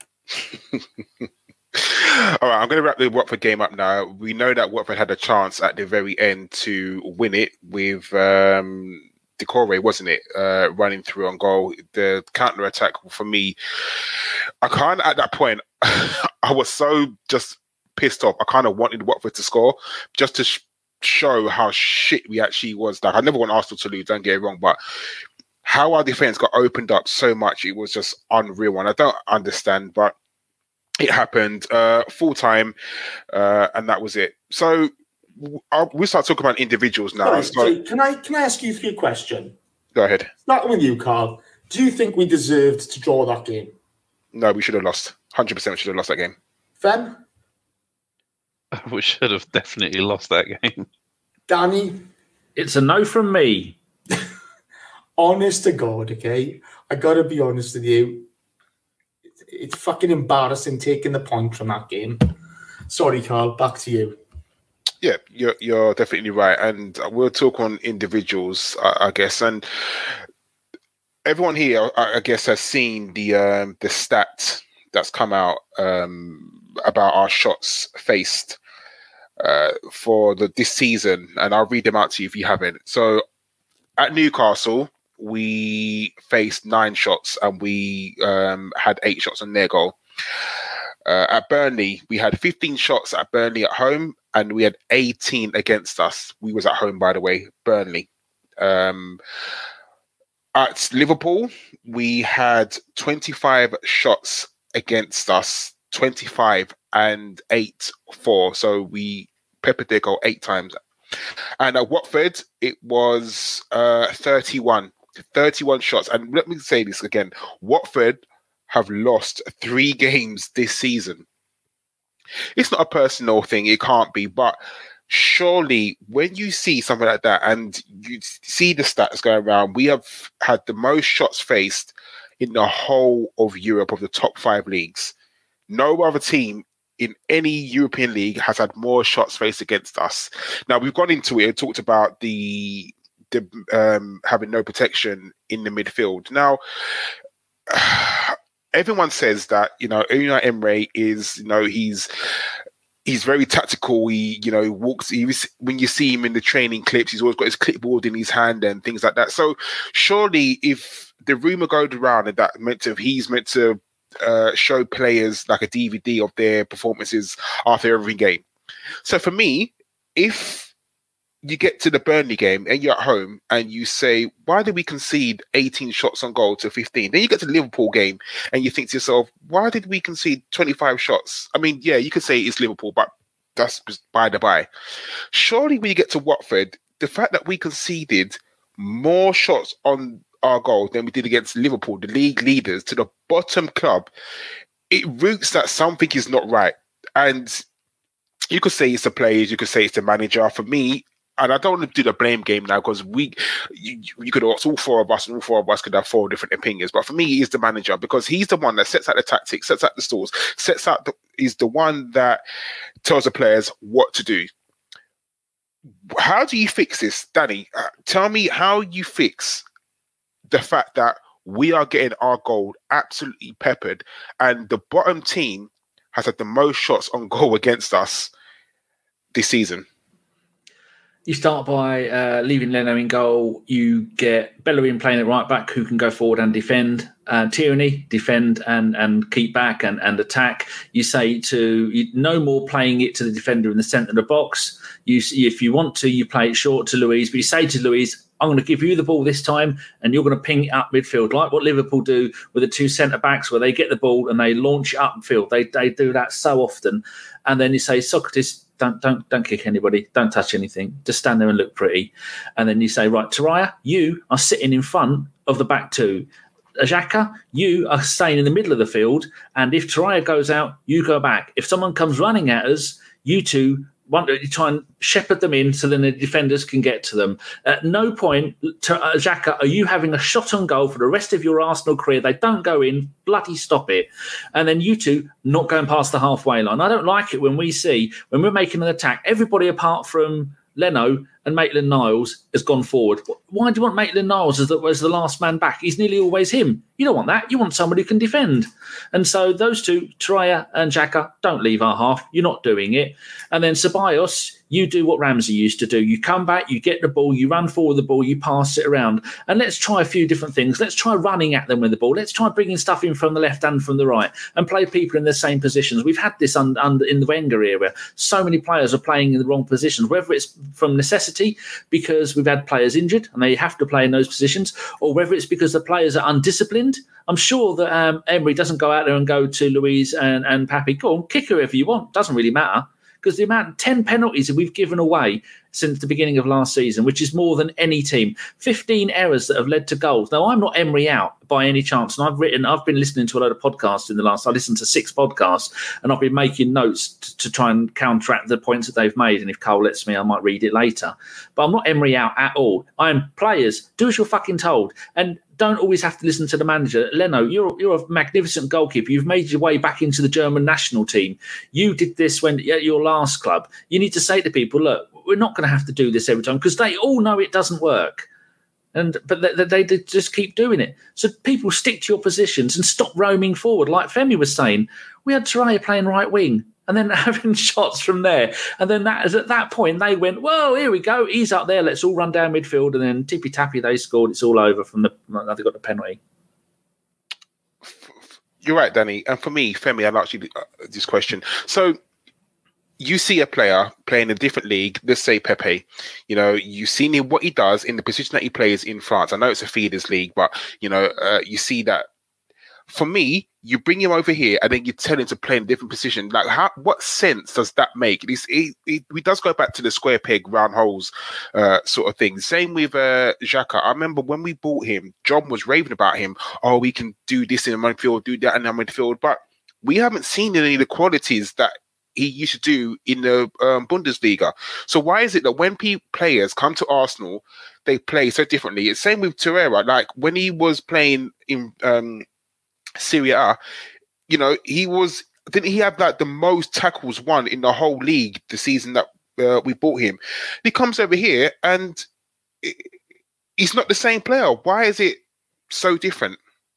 All right, I'm going to wrap the Watford game up now. We know that Watford had a chance at the very end to win it with Decore, wasn't it? Running through on goal. The counter-attack, for me, I kind of, at that point, I was so just pissed off. I kind of wanted Watford to score just to show how shit we actually was. Like, I never want Arsenal to lose, don't get it wrong, but how our defense got opened up so much, it was just unreal. And I don't understand, but it happened. Full time, and that was it. So we'll start talking about individuals now. Sorry, can I ask you 3 questions? Go ahead. Starting with you, Carl. Do you think we deserved to draw that game? No, we should have lost. 100% we should have lost that game. Fem? We should have definitely lost that game. Danny? It's a no from me. Honest to God, okay? I got to be honest with you. It's fucking embarrassing taking the point from that game. Sorry, Carl, back to you. Yeah, you're definitely right. And we'll talk on individuals, I guess. And everyone here, I guess, has seen the stat that's come out about our shots faced for this season. And I'll read them out to you if you haven't. So at Newcastle, we faced 9 shots and we had 8 shots on their goal. At Burnley, we had 15 shots at Burnley at home and we had 18 against us. We was at home, by the way, Burnley. At Liverpool, we had 25 shots against us, 25 and 8 for. So we peppered their goal 8 times. And at Watford, it was 31 shots. And let me say this again. Watford have lost 3 games this season. It's not a personal thing. It can't be. But surely when you see something like that and you see the stats going around, we have had the most shots faced in the whole of Europe of the top 5 leagues. No other team in any European league has had more shots faced against us. Now, we've gone into it and talked about the having no protection in the midfield. Now, everyone says that, Unai Emery is, he's very tactical. He, walks. When you see him in the training clips, he's always got his clipboard in his hand and things like that. So surely, if the rumor goes around and he's meant to show players like a DVD of their performances after every game. So for me, if you get to the Burnley game and you're at home and you say, why did we concede 18 shots on goal to 15? Then you get to the Liverpool game and you think to yourself, why did we concede 25 shots? I mean, yeah, you could say it's Liverpool, but that's by the by. Surely when you get to Watford, the fact that we conceded more shots on our goal than we did against Liverpool, the league leaders, to the bottom club, it roots that something is not right. And you could say it's the players, you could say it's the manager. For me, and I don't want to do the blame game now because you could ask all 4 of us, and all 4 of us could have 4 different opinions. But for me, he's the manager because he's the one that sets out the tactics, sets out the stores, he's the one that tells the players what to do. How do you fix this, Danny? Tell me how you fix the fact that we are getting our goal absolutely peppered and the bottom team has had the most shots on goal against us this season. You start by leaving Leno in goal. You get Bellerin playing at right back who can go forward and defend. Tierney, defend and keep back and attack. You say no more playing it to the defender in the centre of the box. If you want to, you play it short to Luiz. But you say to Luiz, I'm going to give you the ball this time and you're going to ping it up midfield, like what Liverpool do with the 2 centre-backs where they get the ball and they launch it upfield. They do that so often. And then you say, Socrates, don't kick anybody, don't touch anything, just stand there and look pretty. And then you say, right, Taraya, you are sitting in front of the back 2. Xhaka, you are staying in the middle of the field, and if Torreira goes out, you go back. If someone comes running at us, you two want to try and shepherd them in so then the defenders can get to them. At no point, Xhaka, are you having a shot on goal for the rest of your Arsenal career. They don't go in, bloody stop it. And then you two not going past the halfway line. I don't like it when we're making an attack, everybody apart from Leno and Maitland-Niles has gone forward. Why do you want Maitland-Niles as the last man back? He's nearly always him. You don't want that. You want somebody who can defend. And so those two, Torreira and Xhaka, don't leave our half. You're not doing it. And then Ceballos, you do what Ramsey used to do. You come back, you get the ball, you run forward the ball, you pass it around. And let's try a few different things. Let's try running at them with the ball. Let's try bringing stuff in from the left and from the right and play people in the same positions. We've had this in the Wenger era. So many players are playing in the wrong positions, whether it's from necessity because we've had players injured and they have to play in those positions, or whether it's because the players are undisciplined. I'm sure that Emery doesn't go out there and go to Luiz and Papi, go on, kick whoever you want. Doesn't really matter. Because the amount 10 penalties that we've given away since the beginning of last season, which is more than any team, 15 errors that have led to goals. Now, I'm not Emery out by any chance, and I've been listening to a load of podcasts I listened to 6 podcasts, and I've been making notes to try and counteract the points that they've made, and if Cole lets me, I might read it later. But I'm not Emery out at all. I'm players, do as you're fucking told, and don't always have to listen to the manager. Leno, you're a magnificent goalkeeper. You've made your way back into the German national team. You did this at your last club. You need to say to people, look, we're not going to have to do this every time, because they all know it doesn't work. But they just keep doing it. So people stick to your positions and stop roaming forward. Like Femi was saying, we had Torreira playing right wing and then having shots from there. And then at that point, they went, whoa, here we go. He's up there. Let's all run down midfield. And then tippy-tappy, they scored. It's all over they got the penalty. You're right, Danny. And for me, Femi, I'd actually this question. So you see a player playing a different league, let's say Pepe, you've seen him, what he does in the position that he plays in France. I know it's a feeders league, but, you see that. For me, you bring him over here and then you tell him to play in a different position. Like, what sense does that make? It does go back to the square peg, round holes sort of thing. Same with Xhaka. I remember when we bought him, John was raving about him. Oh, we can do this in the midfield, do that in the midfield. But we haven't seen any of the qualities that he used to do in the Bundesliga. So why is it that when players come to Arsenal, they play so differently? It's same with Torreira. Like when he was playing in Serie A, didn't he have like the most tackles won in the whole league the season that we bought him? He comes over here and he's not the same player. Why is it so different?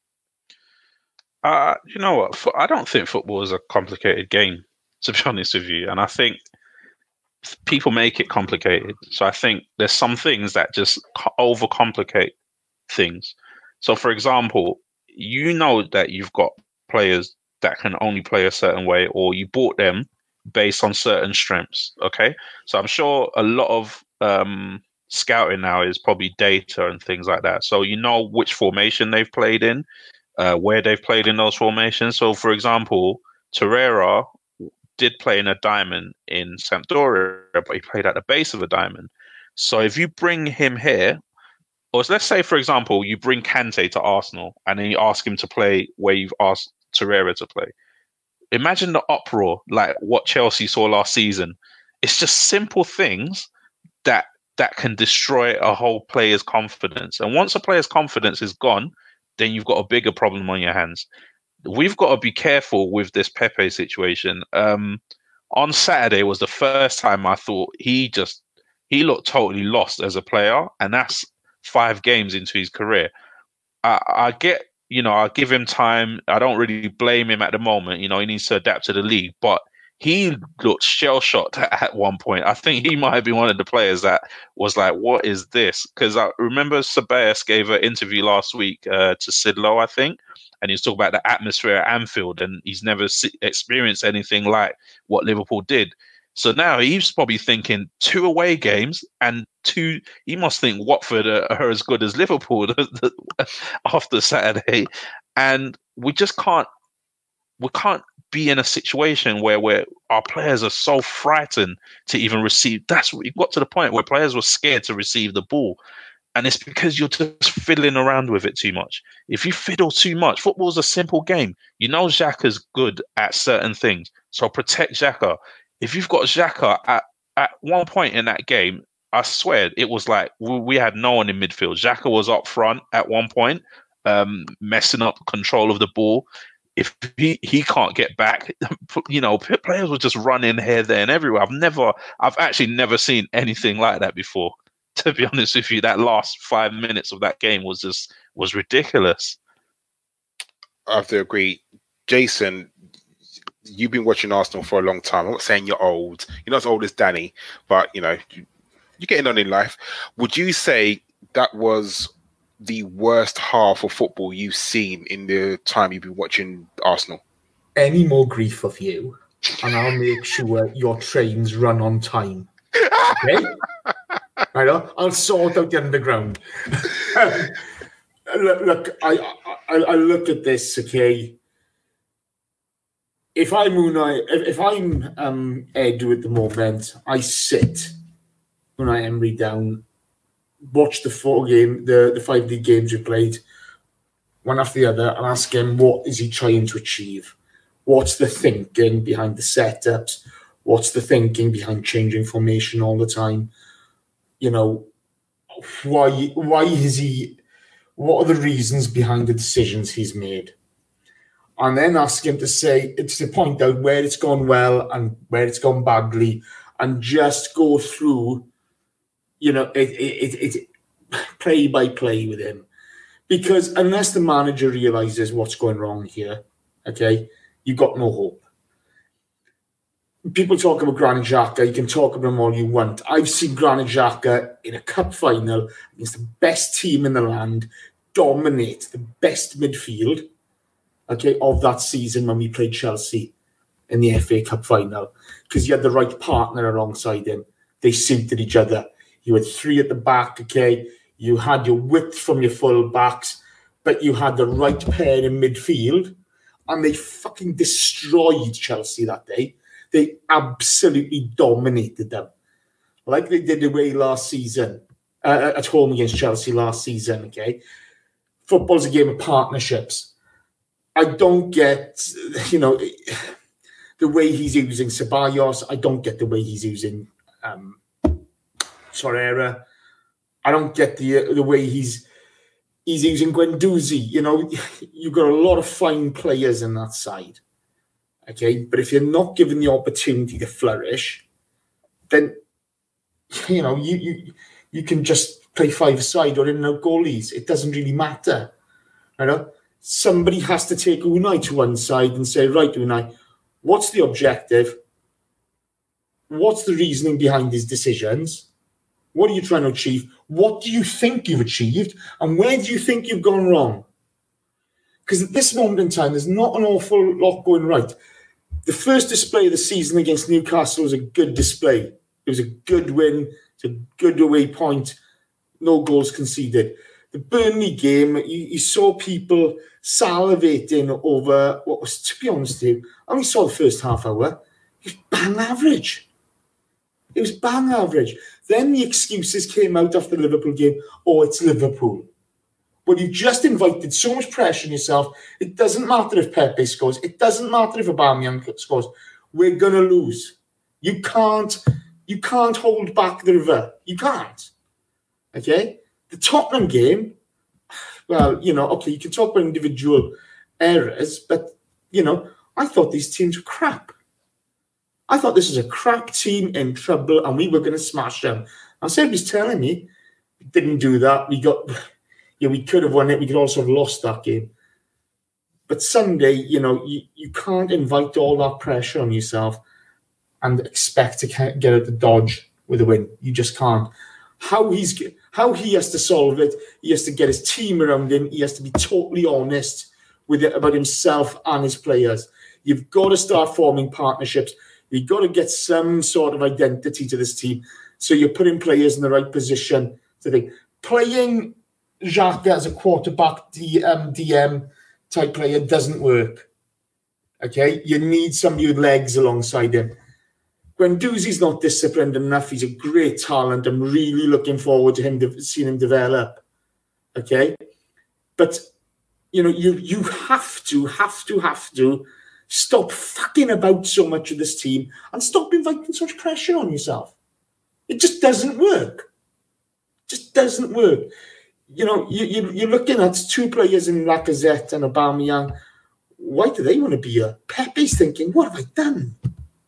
You know what? I don't think football is a complicated game, to be honest with you. And I think people make it complicated. So I think there's some things that just overcomplicate things. So, for example, that you've got players that can only play a certain way, or you bought them based on certain strengths. Okay. So I'm sure a lot of scouting now is probably data and things like that. So you know which formation they've played in, where they've played in those formations. So, for example, Torreira did play in a diamond in Sampdoria, but he played at the base of a diamond. So if you bring him here, or let's say, for example, you bring Kante to Arsenal and then you ask him to play where you've asked Torreira to play. Imagine the uproar, like what Chelsea saw last season. It's just simple things that can destroy a whole player's confidence. And once a player's confidence is gone, then you've got a bigger problem on your hands. We've got to be careful with this Pepe situation. On Saturday was the first time I thought he looked totally lost as a player, and that's 5 games into his career. I get, I give him time. I don't really blame him at the moment. He needs to adapt to the league, but he looked shell-shocked at one point. I think he might be one of the players that was like, what is this? Because I remember Ceballos gave an interview last week to Sid Lowe, I think, and he was talking about the atmosphere at Anfield, and he's never experienced anything like what Liverpool did. So now he's probably thinking 2 away games and 2. He must think Watford are as good as Liverpool after Saturday, and we just can't. We can't be in a situation where our players are so frightened to even receive. That's what we got to the point where players were scared to receive the ball, And it's because you're just fiddling around with it too much. If you fiddle too much, football's a simple game. You know Xhaka's good at certain things, so protect Xhaka. If you've got Xhaka at one point in that game, I swear it was like we had no one in midfield. Xhaka was up front at one point, messing up control of the ball. If he can't get back, players will just run in here, there, and everywhere. I've actually never seen anything like that before. To be honest with you, that last 5 minutes of that game was ridiculous. I have to agree. Jason, you've been watching Arsenal for a long time. I'm not saying you're old. You're not as old as Danny, but you're getting on in life. Would you say that was the worst half of football you've seen in the time you've been watching Arsenal? Any more grief of you, and I'll make sure your trains run on time. Okay? I'll sort out the underground. Look, I look at this, okay? If I'm Edu at the moment, I sit Unai Emery down, watch the 5 league games we played, one after the other, and ask him what is he trying to achieve? What's the thinking behind the setups? What's the thinking behind changing formation all the time? Why is he? What are the reasons behind the decisions he's made? And then ask him to point out where it's gone well and where it's gone badly, and just go through, it play by play with him. Because unless the manager realizes what's going wrong here, okay, you've got no hope. People talk about Granit Xhaka. You can talk about him all you want. I've seen Granit Xhaka in a cup final against the best team in the land dominate the best midfield, okay, of that season when we played Chelsea in the FA Cup final, because he had the right partner alongside him. They suited each other. You had 3 at the back, okay. You had your width from your full backs, but you had the right pair in midfield, and they fucking destroyed Chelsea that day. They absolutely dominated them, like they did away last season, at home against Chelsea last season, okay? Football's a game of partnerships. I don't get, the way he's using Ceballos. I don't get the way he's using Torreira. I don't get the way he's using Guendouzi. You've got a lot of fine players in that side. Okay, but if you're not given the opportunity to flourish, then you can just play 5-a-side or in-and-out goalies. It doesn't really matter. Somebody has to take Unai to one side and say, right, Unai, what's the objective? What's the reasoning behind these decisions? What are you trying to achieve? What do you think you've achieved? And where do you think you've gone wrong? Because at this moment in time, there's not an awful lot going right. The first display of the season against Newcastle was a good display. It was a good win. It's a good away point. No goals conceded. The Burnley game, you saw people salivating over what was, to be honest with you, I only saw the first half hour. It was bang average. It was bang average. Then the excuses came out after the Liverpool game. Oh, it's Liverpool. But you've just invited so much pressure on yourself. It doesn't matter if Pepe scores. It doesn't matter if Aubameyang scores. We're going to lose. You can't hold back the river. You can't. Okay? The Tottenham game, well, okay, you can talk about individual errors, but, I thought these teams were crap. I thought this was a crap team in trouble and we were going to smash them. And somebody's telling me we didn't do that. We could have won it. We could also have lost that game. But Sunday, you can't invite all that pressure on yourself and expect to get out the Dodge with a win. You just can't. How he has to solve it, he has to get his team around him. He has to be totally honest with it about himself and his players. You've got to start forming partnerships. You've got to get some sort of identity to this team. So you're putting players in the right position to think. Playing Xhaka as a quarterback DM type player doesn't work. Okay? You need somebody with legs alongside him. Guendouzi's not disciplined enough. He's a great talent. I'm really looking forward to seeing him develop. Okay? But, you have to stop fucking about so much of this team and stop inviting so much pressure on yourself. It just doesn't work. Just doesn't work. You're looking at two players in Lacazette and Aubameyang. Why do they want to be here? Pepe's thinking, what have I done?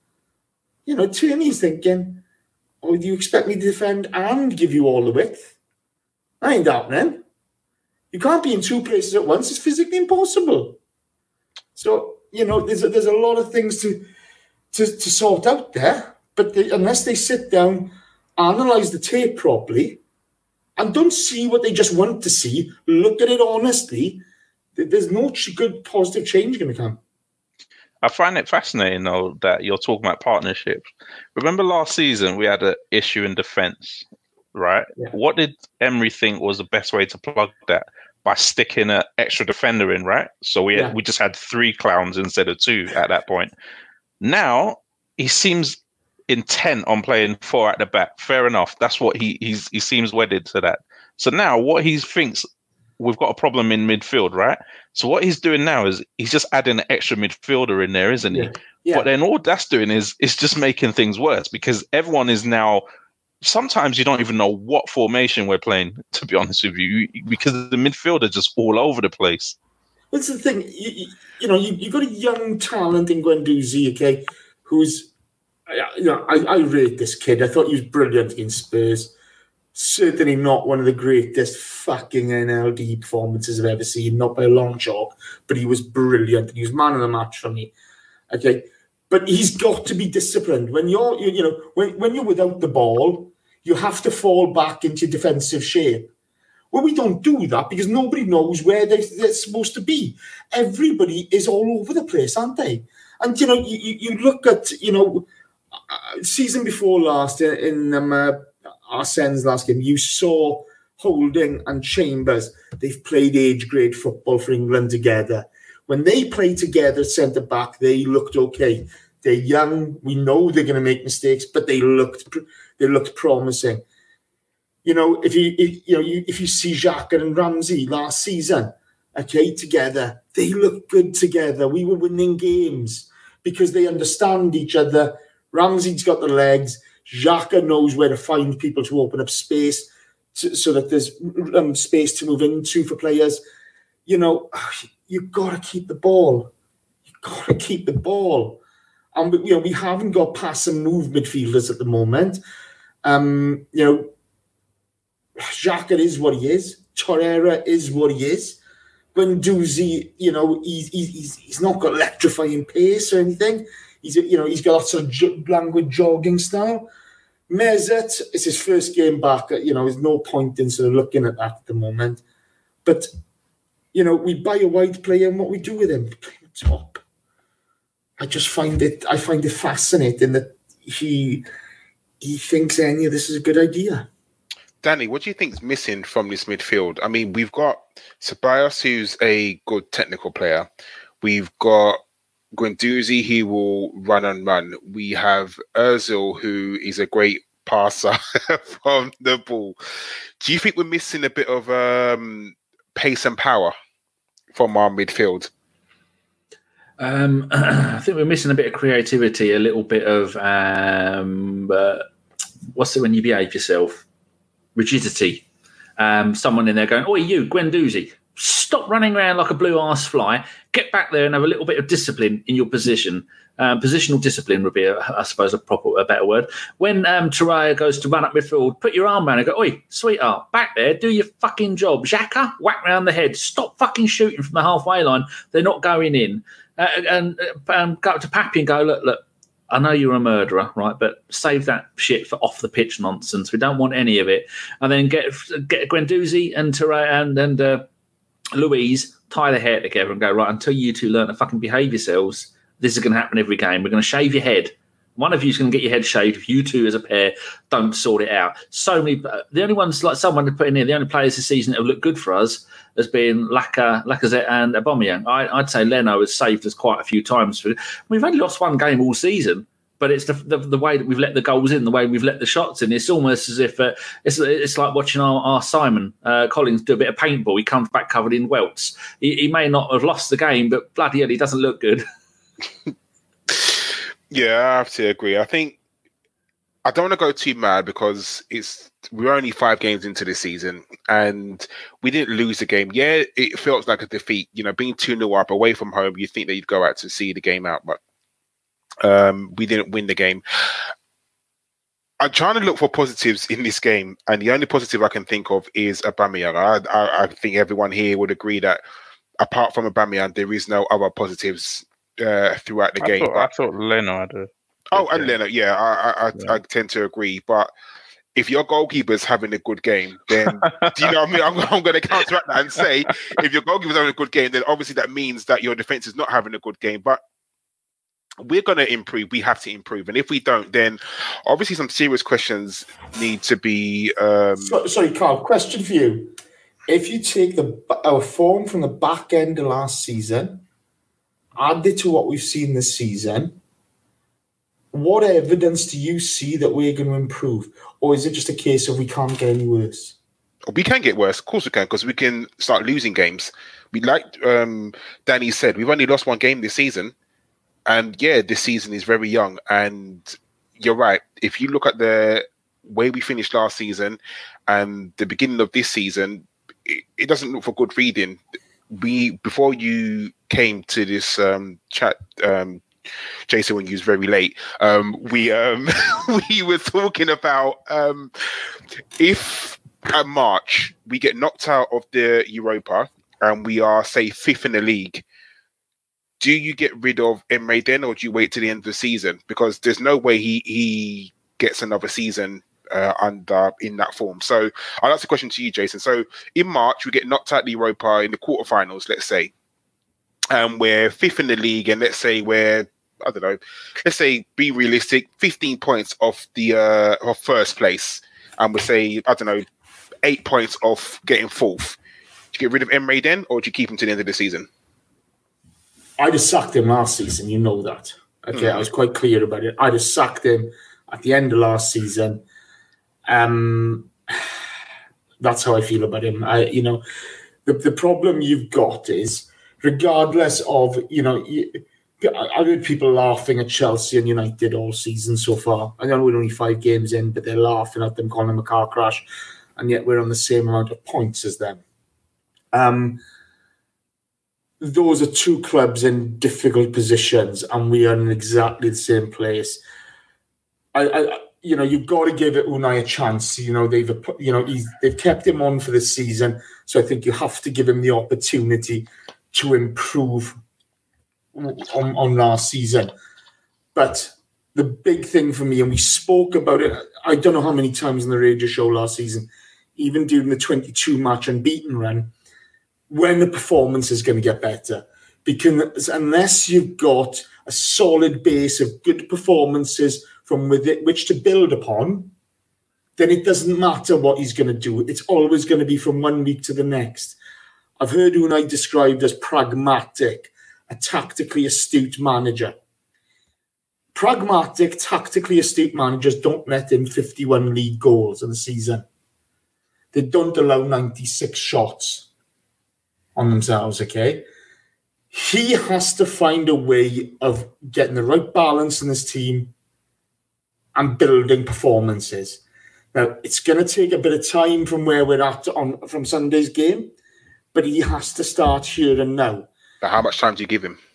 Tierney's thinking, do you expect me to defend and give you all the width? That ain't happening. You can't be in two places at once. It's physically impossible. So, there's a lot of things to sort out there. But unless they sit down, analyse the tape properly, and don't see what they just want to see, look at it honestly, there's no good positive change going to come. I find it fascinating, though, that you're talking about partnerships. Remember last season, we had an issue in defence, right? Yeah. What did Emery think was the best way to plug that? By sticking an extra defender in, right? So we just had 3 clowns instead of 2 at that point. Now, he seems intent on playing 4 at the back. Fair enough. That's what he seems wedded to that. So now what he thinks, we've got a problem in midfield, right? So what he's doing now is he's just adding an extra midfielder in there, isn't he? Yeah. But then all that's doing is just making things worse because everyone is now, sometimes you don't even know what formation we're playing, to be honest with you, because the midfield are just all over the place. That's the thing. You've got a young talent in Guendouzi, okay, who's, I rate this kid. I thought he was brilliant against Spurs. Certainly not one of the greatest fucking NLD performances I've ever seen, not by a long chalk, but he was brilliant. He was man of the match for me. Okay, but he's got to be disciplined. When you're, when you're without the ball, you have to fall back into defensive shape. Well, we don't do that because nobody knows where they're supposed to be. Everybody is all over the place, aren't they? And you look at season before last in Arsene's last game, you saw Holding and Chambers. They've played age grade football for England together. When they play together centre back, they looked okay. They're young. We know they're going to make mistakes, but they looked promising. If you see Xhaka and Ramsey last season, okay, together, they look good together. We were winning games because they understand each other. Ramsey's got the legs. Xhaka knows where to find people to open up space so that there's space to move into for players. You've got to keep the ball. You've got to keep the ball. And we haven't got pass and move midfielders at the moment. Xhaka is what he is. Torreira is what he is. Guendouzi, he's not got electrifying pace or anything. He's got that sort of languid jogging style. Mesut, it's his first game back. There's no point in sort of looking at that at the moment. But, we buy a wide player and what we do with him, we play him top. I find it fascinating that he thinks any of this is a good idea. Danny, what do you think is missing from this midfield? I mean, we've got Ceballos, who's a good technical player. We've got Guendouzi, he will run and run. We have Ozil, who is a great passer from the ball. Do you think we're missing a bit of pace and power from our midfield? I think we're missing a bit of creativity, a little bit of what's it when you behave yourself? Rigidity. Someone in there going, "Oi, you, Guendouzi, stop running around like a blue-ass fly. Get back there and have a little bit of discipline in your position." Positional discipline would be, I suppose, a better word. When Torreira goes to run up midfield, put your arm around and go, "Oi, sweetheart, back there, do your fucking job." Xhaka, whack round the head. Stop fucking shooting from the halfway line. They're not going in. And go up to Pappy and go, look, I know you're a murderer, right? But save that shit for off the pitch nonsense. We don't want any of it. And then get Guendouzi and Torreira and Louise, tie their hair together and go, right, until you two learn to fucking behave yourselves, this is going to happen every game. We're going to shave your head. One of you is going to get your head shaved if you two as a pair don't sort it out. So many, the only ones, like someone to put in here, the only players this season that have looked good for us has been Lacazette and Aubameyang. I'd say Leno has saved us quite a few times. We've only lost one game all season. But it's the way that we've let the goals in, the way we've let the shots in. It's almost as if it's like watching our Simon Collins do a bit of paintball. He comes back covered in welts. He may not have lost the game, but bloody hell, he doesn't look good. Yeah, I have to agree. I think I don't want to go too mad because we're only 5 games into the season and we didn't lose the game. Yeah, it felt like a defeat. You know, being 2-0 up away from home, you think that you'd go out to see the game out, but we didn't win the game. I'm trying to look for positives in this game, and the only positive I can think of is Aubameyang. I think everyone here would agree that apart from Aubameyang, there is no other positives throughout the game. I thought Leno had a... and Leno, yeah, I tend to agree. But if your goalkeeper's having a good game, then do you know what I mean? I'm going to counteract that and say, if your goalkeeper's having a good game, then obviously that means that your defense is not having a good game. But we're going to improve. We have to improve. And if we don't, then obviously some serious questions need to be... Sorry, Carl, question for you. If you take our form from the back end of last season, add it to what we've seen this season, what evidence do you see that we're going to improve? Or is it just a case of we can't get any worse? We can get worse. Of course we can, because we can start losing games. Like Danny said, we've only lost 1 game this season. And yeah, this season is very young. And you're right. If you look at the way we finished last season and the beginning of this season, it doesn't look for good reading. Before you came to this chat, Jason, when you was very late, we were talking about if at March we get knocked out of the Europa and we are, say, 5th in the league, do you get rid of Emre then, or do you wait till the end of the season? Because there's no way he gets another season in that form. So I'll ask a question to you, Jason. So in March, we get knocked out the Europa in the quarterfinals, let's say, and we're 5th in the league, and let's say we're, I don't know, let's say, be realistic, 15 points off the of first place, and we say, I don't know, 8 points off getting 4th. Do you get rid of Emre then, or do you keep him to the end of the season? I just sacked him last season, you know that. Okay, I was quite clear about it. I just sacked him at the end of last season. That's how I feel about him. The problem you've got is, regardless of, I've heard people laughing at Chelsea and United all season so far. I know we're only 5 games in, but they're laughing at them, calling them a car crash, and yet we're on the same amount of points as them. Those are 2 clubs in difficult positions, and we are in exactly the same place. You've got to give Unai a chance. They've kept him on for this season, so I think you have to give him the opportunity to improve on last season. But the big thing for me, and we spoke about it, I don't know how many times on the radio show last season, even during the 22-match unbeaten run, when the performance is going to get better. Because unless you've got a solid base of good performances from which to build upon, then it doesn't matter what he's going to do. It's always going to be from one week to the next. I've heard Unai described as pragmatic, a tactically astute manager. Pragmatic, tactically astute managers don't let in 51 league goals in the season. They don't allow 96 shots on themselves, okay? He has to find a way of getting the right balance in his team and building performances. Now, it's going to take a bit of time from where we're at from Sunday's game, but he has to start here and now. But how much time do you give him?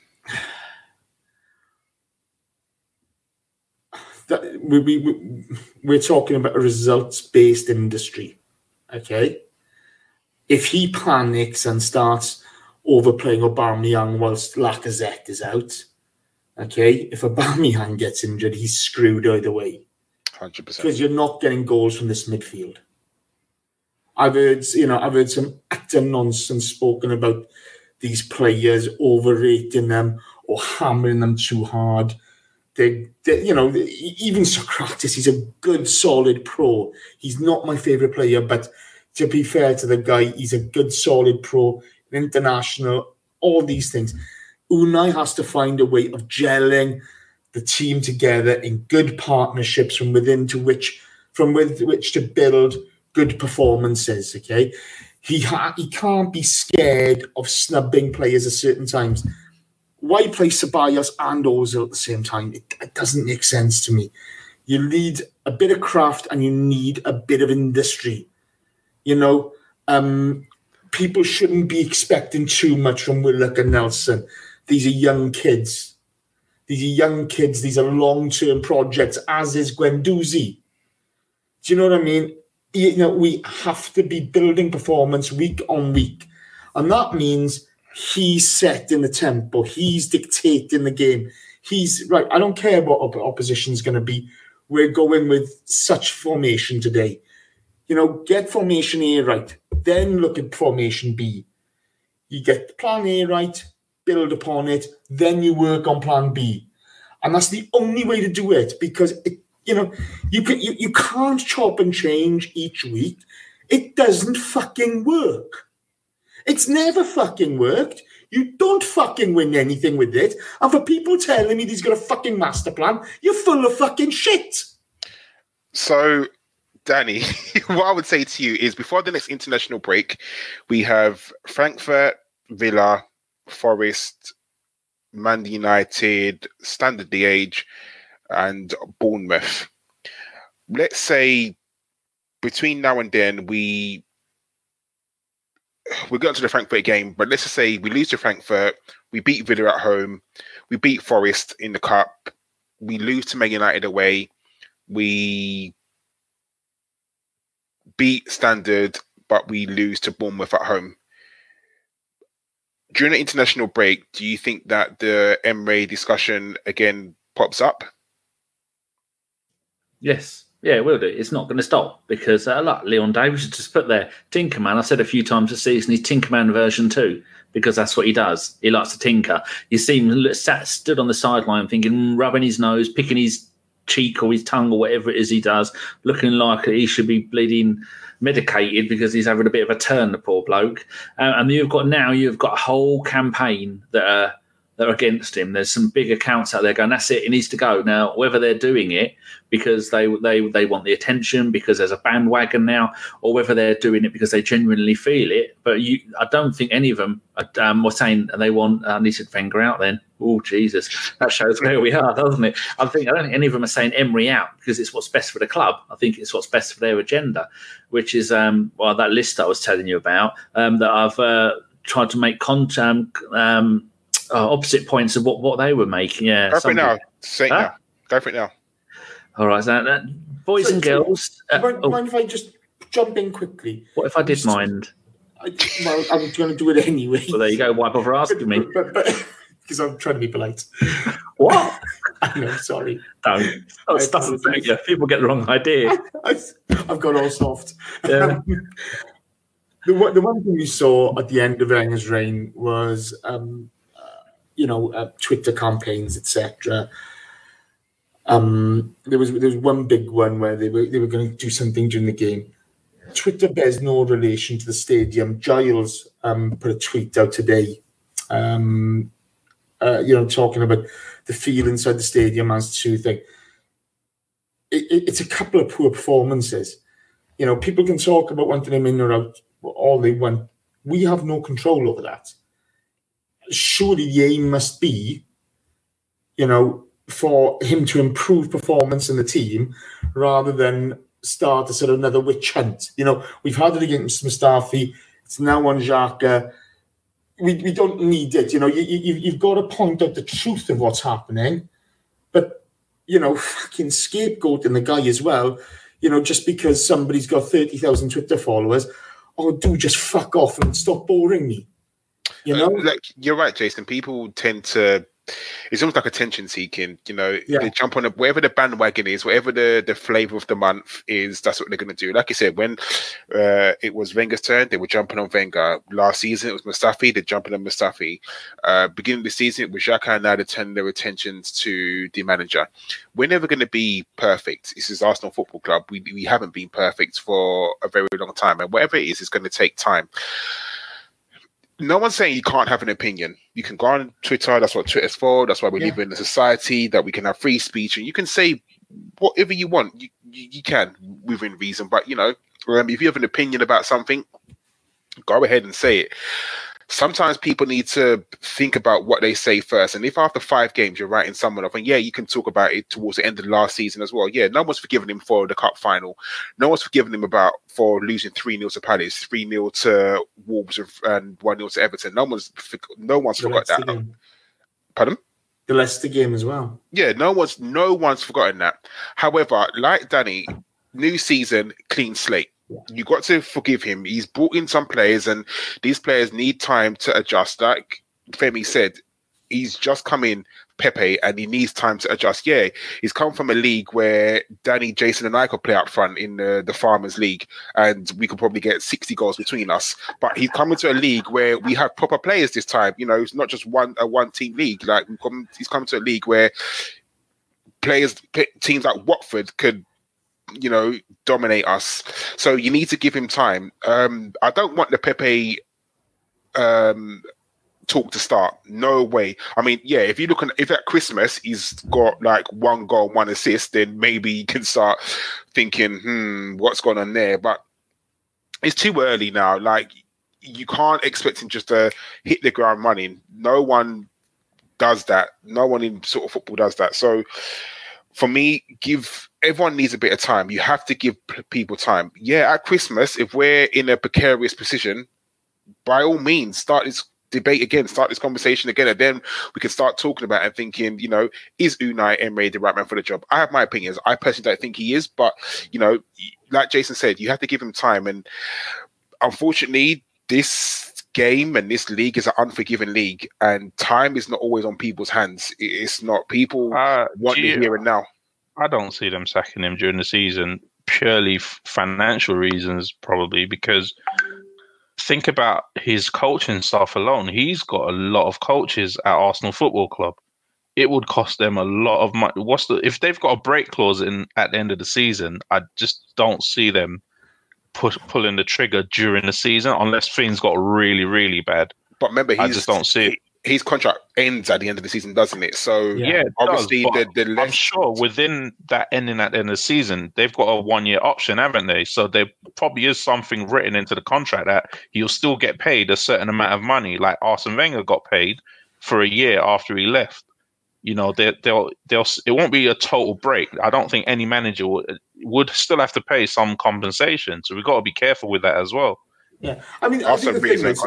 We're talking about a results-based industry, okay? If he panics and starts overplaying Aubameyang whilst Lacazette is out, okay, if Aubameyang gets injured, he's screwed either way. 100%. Because you're not getting goals from this midfield. I've heard some utter nonsense spoken about these players, overrating them or hammering them too hard. Even Socrates, he's a good, solid pro. He's not my favourite player, but to be fair to the guy, he's a good, solid pro, international, all these things. Unai has to find a way of gelling the team together in good partnerships from with which to build good performances. Okay, he can't be scared of snubbing players at certain times. Why play Ceballos and Ozil at the same time? It doesn't make sense to me. You need a bit of craft and you need a bit of industry. You know, people shouldn't be expecting too much from Willock and Nelson. These are young kids. These are long-term projects, as is Guendouzi. Do you know what I mean? You know, we have to be building performance week on week. And that means he's setting the tempo. He's dictating the game. He's right. I don't care what opposition's going to be. We're going with such formation today. You know, get formation A right. Then look at formation B. You get plan A right, build upon it. Then you work on plan B. And that's the only way to do it, because you can't chop and change each week. It doesn't fucking work. It's never fucking worked. You don't fucking win anything with it. And for people telling me he's got a fucking master plan, you're full of fucking shit. So, Danny, what I would say to you is before the next international break, we have Frankfurt, Villa, Forest, Man United, Standard Liège, and Bournemouth. Let's say between now and then we'll get to the Frankfurt game, but let's just say we lose to Frankfurt, we beat Villa at home, we beat Forest in the Cup, we lose to Man United away, we beat Standard, but we lose to Bournemouth at home. During the international break, do you think that the Emre discussion again pops up? Yes. Yeah, it will do. It's not going to stop because, like Leon Davis just put there, Tinkerman. I said a few times this season, he's Tinkerman version 2 because that's what he does. He likes to tinker. You see him stood on the sideline thinking, rubbing his nose, picking his cheek or his tongue or whatever it is he does, looking like he should be bleeding medicated because he's having a bit of a turn, the poor bloke. And you've got a whole campaign that are against him. There's some big accounts out there going, that's it, he needs to go. Now, whether they're doing it because they want the attention, because there's a bandwagon now, or whether they're doing it because they genuinely feel it. But I don't think any of them were saying they want Arsene Wenger out then. Oh, Jesus. That shows where we are, doesn't it? I don't think any of them are saying Emery out because it's what's best for the club. I think it's what's best for their agenda, which is that list I was telling you about that I've tried to make opposite points of what they were making. Yeah, go for it now. Now. Go for it now. All right, boys and girls. Mind if I just jump in quickly? What if I did mind? I was going to do it anyway. Well, there you go. Why bother asking me? But because I'm trying to be polite. What? I know. Sorry. Don't. Oh, it doesn't take you. People get the wrong idea. I've got all soft. Yeah. The one thing we saw at the end of Wenger's reign was, Twitter campaigns, etc. There was one big one where they were going to do something during the game. Twitter bears no relation to the stadium. Giles put a tweet out today, talking about the feel inside the stadium as to thing. It's a couple of poor performances. You know, people can talk about wanting him in or out all they want. We have no control over that. Surely the aim must be, for him to improve performance in the team rather than start a sort of another witch hunt. We've had it against Mustafi. It's now on Xhaka. We don't need it. You've got to point out the truth of what's happening. But, fucking scapegoating the guy as well, just because somebody's got 30,000 Twitter followers, do just fuck off and stop boring me. You're right, Jason. People tend to, it's almost like attention seeking, They jump on whatever the bandwagon is, whatever the flavor of the month is, that's what they're going to do. Like you said, when it was Wenger's turn, they were jumping on Wenger. Last season, it was Mustafi, they're jumping on Mustafi. Beginning of the season, it was Xhaka, and now they're turning their attentions to the manager. We're never going to be perfect. This is Arsenal Football Club. We haven't been perfect for a very long time, and whatever it is, it's going to take time. no one's saying you can't have an opinion. You can go on Twitter. That's what Twitter's for. That's why we live in a society that we can have free speech, and you can say whatever you want. You can within reason. But if you have an opinion about something, go ahead and say it. Sometimes people need to think about what they say first. And if after 5 games you're writing someone off, and you can talk about it towards the end of the last season as well. Yeah, no one's forgiven him for the cup final. No one's forgiven him for losing 3-0 to Palace, 3-0 to Wolves, and 1-0 to Everton. No one's forgot that. Game. Pardon? The Leicester game as well. Yeah, no one's forgotten that. However, like Danny, new season, clean slate. You got to forgive him. He's brought in some players, and these players need time to adjust. Like Femi said, he's just come in, Pepe, and he needs time to adjust. Yeah, he's come from a league where Danny, Jason, and I could play up front in the Farmers League, and we could probably get 60 goals between us. But he's come into a league where we have proper players this time. It's not just a one-team league. Like he's come to a league where teams like Watford could dominate us. So you need to give him time. I don't want the Pepe talk to start. No way. I mean, if at Christmas he's got like 1 goal, 1 assist, then maybe you can start thinking, what's going on there? But it's too early now. Like, you can't expect him just to hit the ground running. No one does that. No one in sort of football does that. So for me, everyone needs a bit of time. You have to give people time. Yeah, at Christmas, if we're in a precarious position, by all means, start this debate again, start this conversation again, and then we can start talking about it and thinking, is Unai Emery the right man for the job? I have my opinions. I personally don't think he is, but, like Jason said, you have to give him time. And unfortunately, this game and this league is an unforgiving league, and time is not always on people's hands. It's not. People want the here and now. I don't see them sacking him during the season, purely financial reasons, probably, because think about his coaching staff alone. He's got a lot of coaches at Arsenal Football Club. It would cost them a lot of money. If they've got a break clause in at the end of the season? I just don't see them pulling the trigger during the season unless things got really, really bad. But remember, I just don't see it. His contract ends at the end of the season, doesn't it? So obviously, I'm sure within that ending at the end of the season, they've got a 1-year option, haven't they? So there probably is something written into the contract that he'll still get paid a certain amount of money, like Arsene Wenger got paid for a year after he left. It won't be a total break. I don't think any manager would still have to pay some compensation. So we've got to be careful with that as well. Yeah, I mean, I think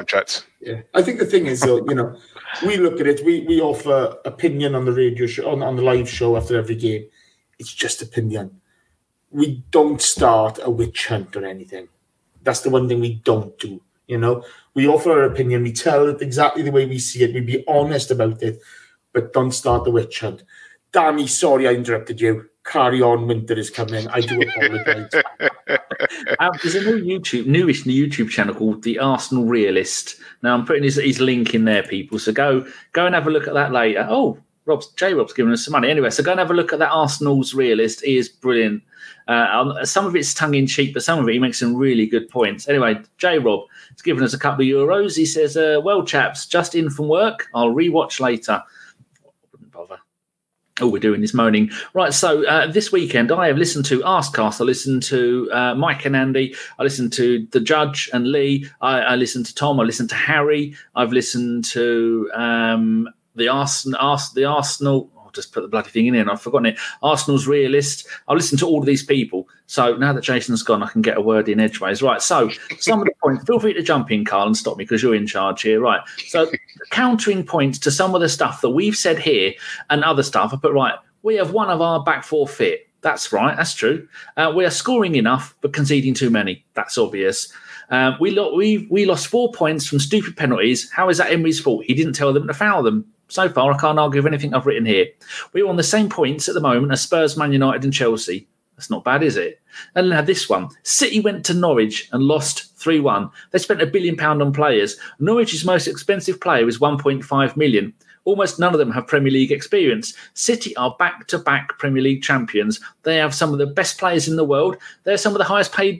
the thing is, though, we look at it. We offer opinion on the radio show, on the live show after every game. It's just opinion. We don't start a witch hunt or anything. That's the one thing we don't do. We offer our opinion. We tell it exactly the way we see it. We be honest about it, but don't start the witch hunt. Danny, sorry I interrupted you. Carry on, winter is coming. I do apologise. There's a newish YouTube channel called The Arsenal Realist. Now I'm putting his link in there, people. So go and have a look at that later. Oh, J Rob's giving us some money. Anyway, so go and have a look at that Arsenal's Realist. He is brilliant. Some of it's tongue in cheek, but some of it he makes some really good points. Anyway, J Rob has given us a couple of euros. He says, "Well, chaps, just in from work. I'll rewatch later." Wouldn't bother. All we're doing is moaning. Right, so this weekend I have listened to Arscast. I listened to Mike and Andy. I listened to the Judge and Lee. I listened to Tom. I listened to Harry. I've listened to the Arsenal. I'll just put the bloody thing in here and I've forgotten it. Arsenal's Realist. I listened to all of these people. So now that Jason's gone, I can get a word in edgeways. Right, so some of the points, feel free to jump in, Carl, and stop me because you're in charge here. Right, so countering points to some of the stuff that we've said here and other stuff, I put, right, we have one of our back four fit. That's right, that's true. We are scoring enough but conceding too many. That's obvious. We lost 4 points from stupid penalties. How is that Emery's fault? He didn't tell them to foul them. So far, I can't argue with anything I've written here. We're on the same points at the moment as Spurs, Man United and Chelsea. That's not bad, is it? And now this one. City went to Norwich and lost 3-1. They spent £1 billion on players. Norwich's most expensive player is 1.5 million. Almost none of them have Premier League experience. City are back-to-back Premier League champions. They have some of the best players in the world. They're some of the highest paid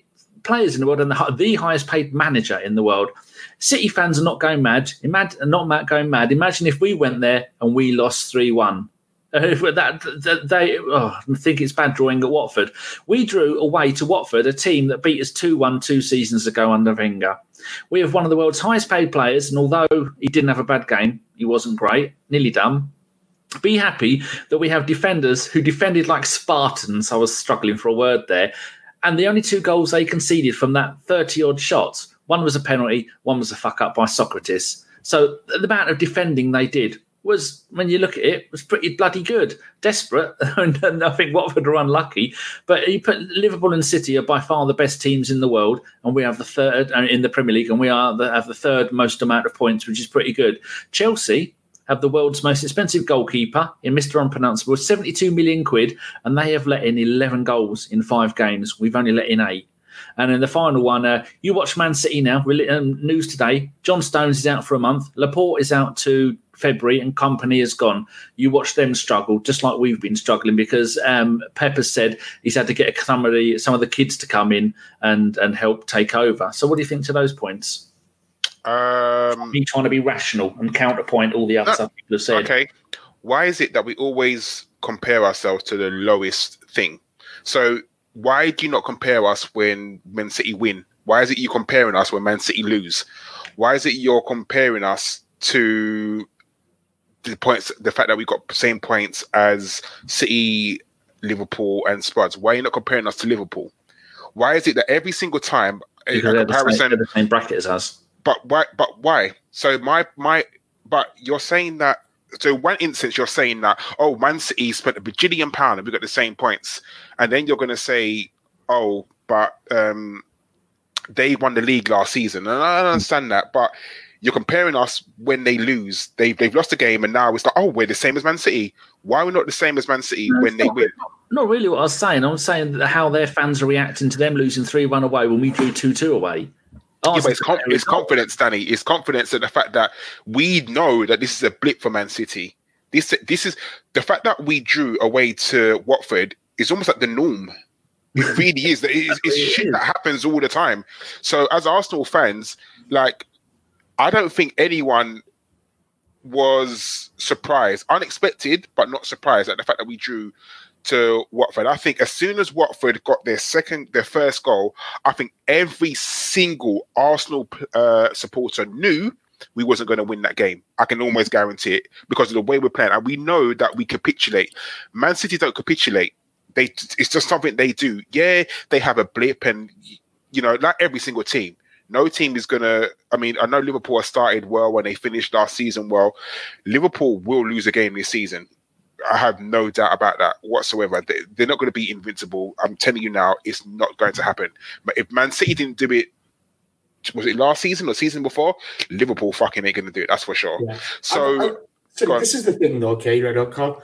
players in the world and the highest paid manager in the world. City fans are not going mad. Going mad. Imagine if we went there and we lost 3-1. I think it's bad drawing at Watford. We drew away to Watford, a team that beat us 2-1 2 seasons ago under Wenger. We have one of the world's highest paid players, and although he didn't have a bad game, he wasn't great, nearly dumb. Be happy that we have defenders who defended like Spartans. I was struggling for a word there. And the only 2 goals they conceded from that 30-odd shots, one was a penalty, one was a fuck-up by Socrates. So the amount of defending they did was, when you look at it, was pretty bloody good. Desperate, and I think Watford are unlucky. But you put Liverpool and City are by far the best teams in the world, and we have the third in the Premier League, and we have the third most amount of points, which is pretty good. Chelsea have the world's most expensive goalkeeper in Mr. Unpronounceable, 72 million quid, and they have let in 11 goals in 5 games. We've only let in 8. And then the final one, you watch Man City now. News today, John Stones is out for a month. Laporte is out to February and company is gone. You watch them struggle, just like we've been struggling, because Pep has said he's had to get some of the kids to come in and help take over. So what do you think to those points? Me trying to be rational and counterpoint all the other stuff people have said. Okay. Why is it that we always compare ourselves to the lowest thing? So why do you not compare us when Man City win? Why is it you comparing us when Man City lose? Why is it you're comparing us to the fact that we got the same points as City, Liverpool, and Spurs? Why are you not comparing us to Liverpool? Why is it that every single time because they're the same bracket as us? But why? So but you're saying that. So one instance, you're saying that, oh, Man City spent £1 bajillion and we got the same points, and then you're going to say, oh, but they won the league last season, and I don't understand that. But you're comparing us when they lose. They've lost a game, and now it's like, oh, we're the same as Man City. Why are we not the same as Man City when they win? Not really what I was saying. I was saying that how their fans are reacting to them losing 3-1 away when we drew 2-2 away. Yeah, but it's confidence, Danny. It's confidence in the fact that we know that this is a blip for Man City. This is the fact that we drew away to Watford is almost like the norm. It really is. It's shit that happens all the time. So as Arsenal fans, like, I don't think anyone was surprised, unexpected, but not surprised at the fact that we drew to Watford. I think as soon as Watford got their first goal, I think every single Arsenal supporter knew we wasn't going to win that game. I can almost guarantee it because of the way we're playing. And we know that we capitulate. Man City don't capitulate. It's just something they do. Yeah, they have a blip, and, you know, like every single team. No team is going to... I mean, I know Liverpool started well when they finished last season well. Liverpool will lose a game this season. I have no doubt about that whatsoever. They're not going to be invincible. I'm telling you now, it's not going to happen. But if Man City didn't do it, was it last season or season before? Liverpool fucking ain't going to do it. That's for sure. Yeah. So this is the thing, though, okay, right, Carl?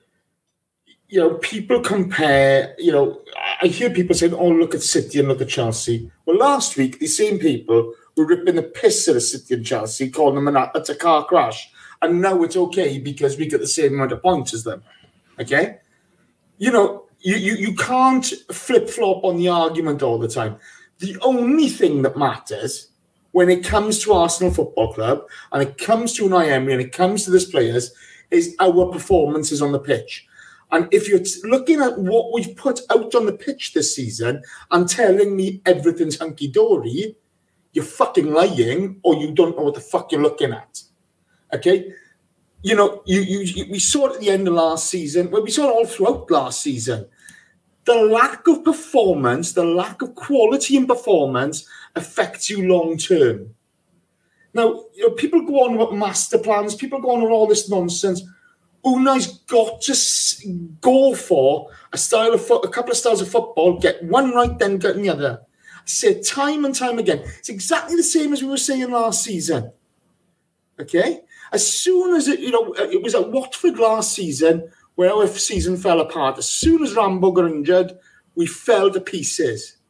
You know, people compare, you know, I hear people saying, oh, look at City and look at Chelsea. Well, last week, these same people were ripping the piss out of City and Chelsea, calling them a car crash. And now it's okay because we get the same amount of points as them. Okay? You know, you can't flip-flop on the argument all the time. The only thing that matters when it comes to Arsenal Football Club and it comes to Unai Emery and it comes to these players is our performances on the pitch. And if you're looking at what we've put out on the pitch this season and telling me everything's hunky-dory, you're fucking lying or you don't know what the fuck you're looking at. Okay, you know, we saw it at the end of last season. Well, we saw it all throughout last season. The lack of performance, the lack of quality in performance affects you long term. Now, you know, people go on about master plans. People go on with all this nonsense. Unai's got to go for a couple of styles of football, get one right, then get the other. I say time and time again. It's exactly the same as we were saying last season. Okay? As soon as it was at Watford last season where our season fell apart. As soon as Rambo got injured, we fell to pieces.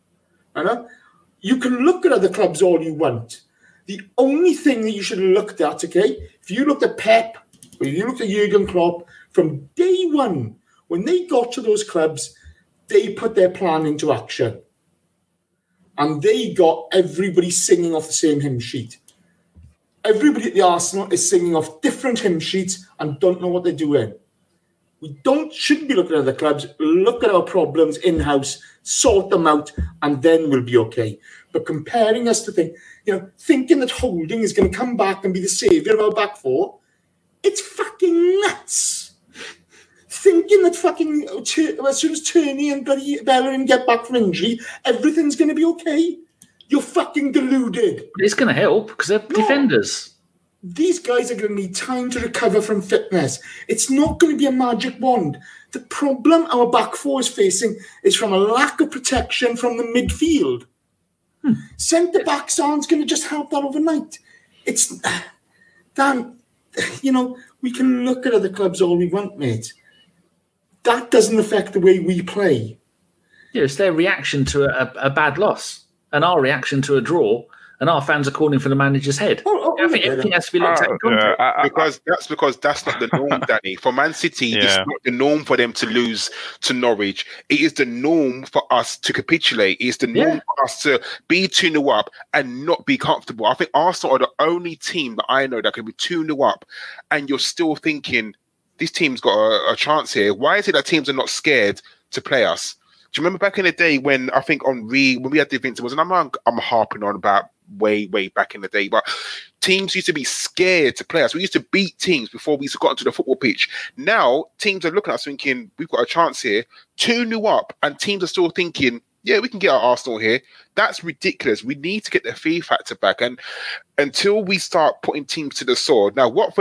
You can look at other clubs all you want. The only thing that you should have looked at, okay, if you looked at Pep, or if you looked at Jurgen Klopp, from day one, when they got to those clubs, they put their plan into action. and they got everybody singing off the same hymn sheet. Everybody at the Arsenal is singing off different hymn sheets and don't know what they're doing. We shouldn't be looking at other clubs. Look at our problems in-house, sort them out, and then we'll be okay. But comparing us to thinking that Holding is going to come back and be the saviour of our back four, it's fucking nuts. Thinking that as soon as Tierney and bloody Bellerin get back from injury, everything's going to be okay. You're fucking deluded. It's going to help because they're defenders. These guys are going to need time to recover from fitness. It's not going to be a magic wand. The problem our back four is facing is from a lack of protection from the midfield. Centre backs aren't going to just help that overnight. Dan, we can look at other clubs all we want, mate. That doesn't affect the way we play. Yeah, it's their reaction to a bad loss and our reaction to a draw, and our fans are calling for the manager's head. I think everything has to be looked at in context. Because that's not the norm, Danny. For Man City, it's not the norm for them to lose to Norwich. It is the norm for us to capitulate. It's the norm for us to be 2-0 up and not be comfortable. I think Arsenal are the only team that I know that can be 2-0 up and you're still thinking, this team's got a chance here. Why is it that teams are not scared to play us? Do you remember back in the day when I think when we had the Invincibles, and I'm harping on about way back in the day, but teams used to be scared to play us. We used to beat teams before we used to got onto the football pitch. Now teams are looking at us thinking, we've got a chance here, 2-0 up, and teams are still thinking, yeah, we can get our Arsenal here. That's ridiculous. We need to get the fear factor back. And until we start putting teams to the sword. Now, Watford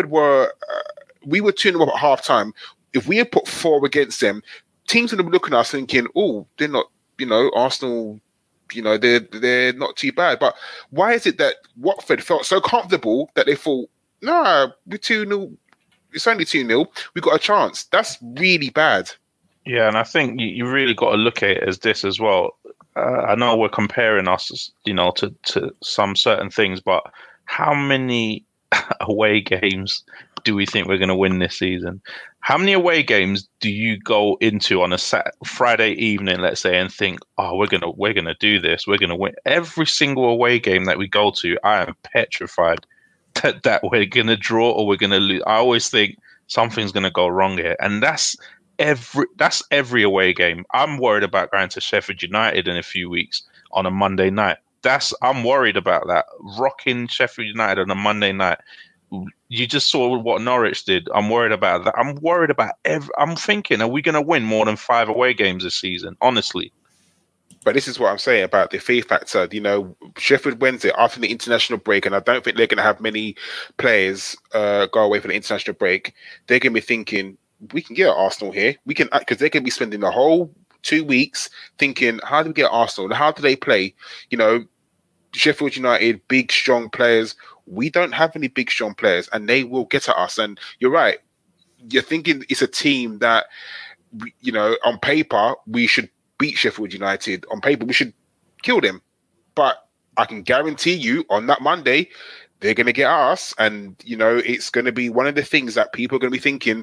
we were 2-0 up at half time. If we had put 4 against them, teams would have been looking at us thinking, oh, they're not, Arsenal, they're not too bad. But why is it that Watford felt so comfortable that they thought, nah, we're 2-0, it's only 2-0, we got a chance? That's really bad. Yeah, and I think you really got to look at it as this as well. I know we're comparing us, to some certain things, but how many away games do we think we're going to win this season? How many away games do you go into on a Friday evening, let's say, and think, oh, we're gonna do this, we're gonna win every single away game that we go to? I am petrified that we're gonna draw or we're gonna lose. I always think something's gonna go wrong here, and that's every away game. I'm worried about going to Sheffield United in a few weeks on a Monday night. I'm worried about that. Rocking Sheffield United on a Monday night. You just saw what Norwich did. I'm worried about that. I'm worried about I'm thinking, are we going to win more than 5 away games this season? Honestly. But this is what I'm saying about the fear factor. Sheffield Wednesday after the international break, and I don't think they're going to have many players go away for the international break. They're going to be thinking, we can get Arsenal here. We can, because they're going to be spending the whole 2 weeks thinking, how do we get Arsenal? How do they play? Sheffield United, big, strong players. We don't have any big, strong players, and they will get at us. And you're right. You're thinking it's a team that, on paper, we should beat Sheffield United. On paper, we should kill them. But I can guarantee you on that Monday, they're going to get us. And, it's going to be one of the things that people are going to be thinking,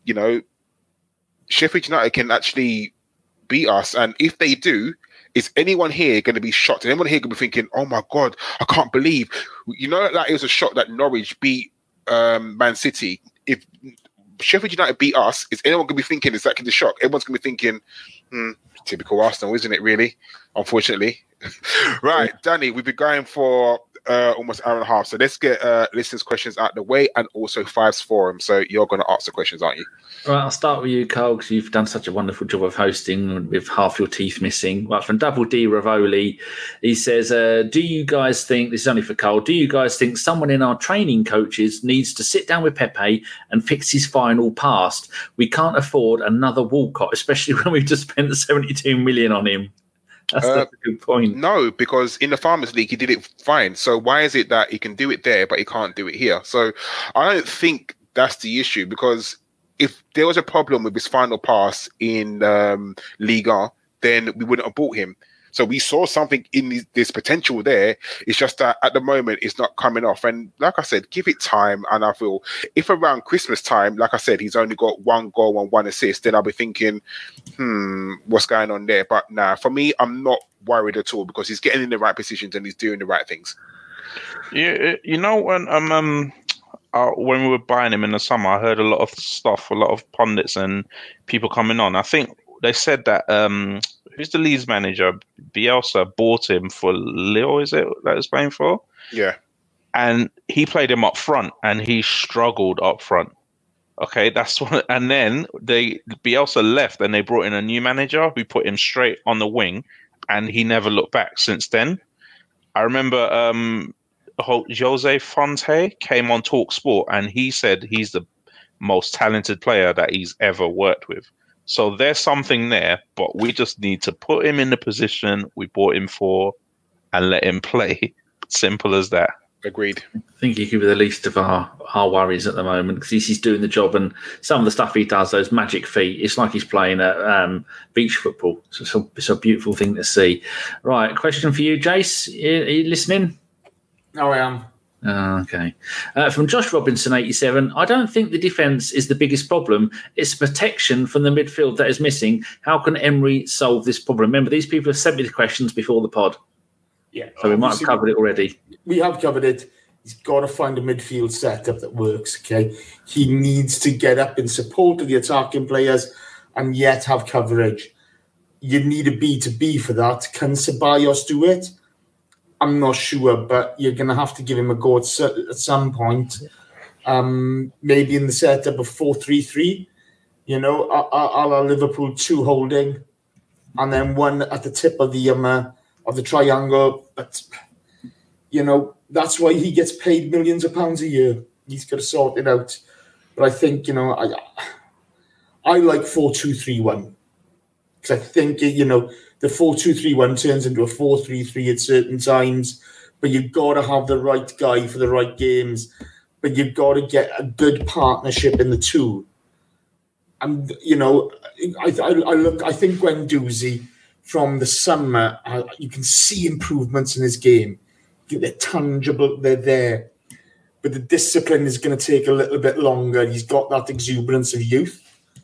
Sheffield United can actually beat us. And if they do, is anyone here going to be shocked? And anyone here going to be thinking, oh my God, I can't believe. That it was a shock that Norwich beat Man City. If Sheffield United beat us, is anyone going to be thinking, is that the shock? Everyone's going to be thinking, typical Arsenal, isn't it, really? Unfortunately. Right, Danny, we've been going for almost an hour and a half. So let's get listeners' questions out of the way and also Five's forum. So you're going to ask the questions, aren't you? Right, I'll start with you, Carl, because you've done such a wonderful job of hosting with half your teeth missing. Right, from Double D Ravoli, he says, do you guys think, this is only for Carl, do you guys think someone in our training coaches needs to sit down with Pepe and fix his final pass? We can't afford another Walcott, especially when we've just spent the 72 million on him. That's a good point. No, because in the Farmers League, he did it fine. So why is it that he can do it there, but he can't do it here? So I don't think that's the issue, because if there was a problem with his final pass in Liga, then we wouldn't have bought him. So we saw something in this potential there. It's just that at the moment it's not coming off. And like I said, give it time. And I feel if around Christmas time, like I said, he's only got 1 goal and 1 assist, then I'll be thinking, what's going on there? But nah, for me, I'm not worried at all because he's getting in the right positions and he's doing the right things. Yeah, you know, when we were buying him in the summer, I heard a lot of stuff, a lot of pundits and people coming on. I think they said that who's the Leeds manager? Bielsa bought him for Lille, is it that he's playing for? Yeah. And he played him up front and he struggled up front. Okay, that's what. And then Bielsa left and they brought in a new manager who put him straight on the wing and he never looked back since then. I remember Jose Fonte came on Talk Sport and he said he's the most talented player that he's ever worked with. So there's something there, but we just need to put him in the position we bought him for and let him play. Simple as that. Agreed. I think he could be the least of our worries at the moment because he's doing the job, and some of the stuff he does, those magic feet, it's like he's playing at beach football. So it's a beautiful thing to see. Right, question for you, Jace. Are you listening? No, I am. Okay. From Josh Robinson, 87, I don't think the defence is the biggest problem. It's protection from the midfield that is missing. How can Emery solve this problem? Remember, these people have sent me the questions before the pod. Yeah. So we might have covered it already. We have covered it. He's got to find a midfield setup that works, okay? He needs to get up in support of the attacking players and yet have coverage. You need a B2B for that. Can Ceballos do it? I'm not sure, but you're going to have to give him a go at some point. Maybe in the setup of 4-3-3, you know, a la Liverpool 2 holding, and then 1 at the tip of the triangle. But, you know, that's why he gets paid millions of pounds a year. He's got to sort it out. But I think, you know, I like 4-2-3-1 because I think, you know, the 4-2-3-1 turns into a 4-3-3 at certain times, but you've got to have the right guy for the right games, but you've got to get a good partnership in the two. And, you know, I think Guendouzi from the summer, you can see improvements in his game. They're tangible, they're there. But the discipline is going to take a little bit longer. He's got that exuberance of youth.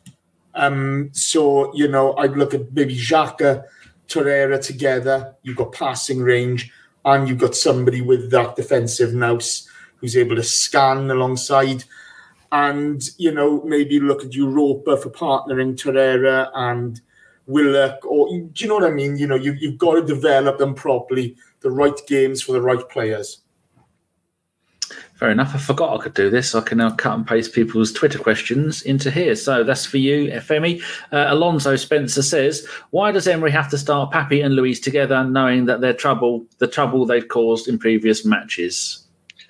So, you know, I'd look at maybe Xhaka, Torreira together. You've got passing range and you've got somebody with that defensive nous who's able to scan alongside. And, you know, maybe look at Europa for partnering Torreira and Willock. Or, do you know what I mean? You know, you've got to develop them properly, the right games for the right players. Fair enough. I forgot I could do this. I can now cut and paste people's Twitter questions into here. So that's for you, Femi. Alonso Spencer says, why does Emery have to start Papi and Luis together knowing that the trouble they've caused in previous matches?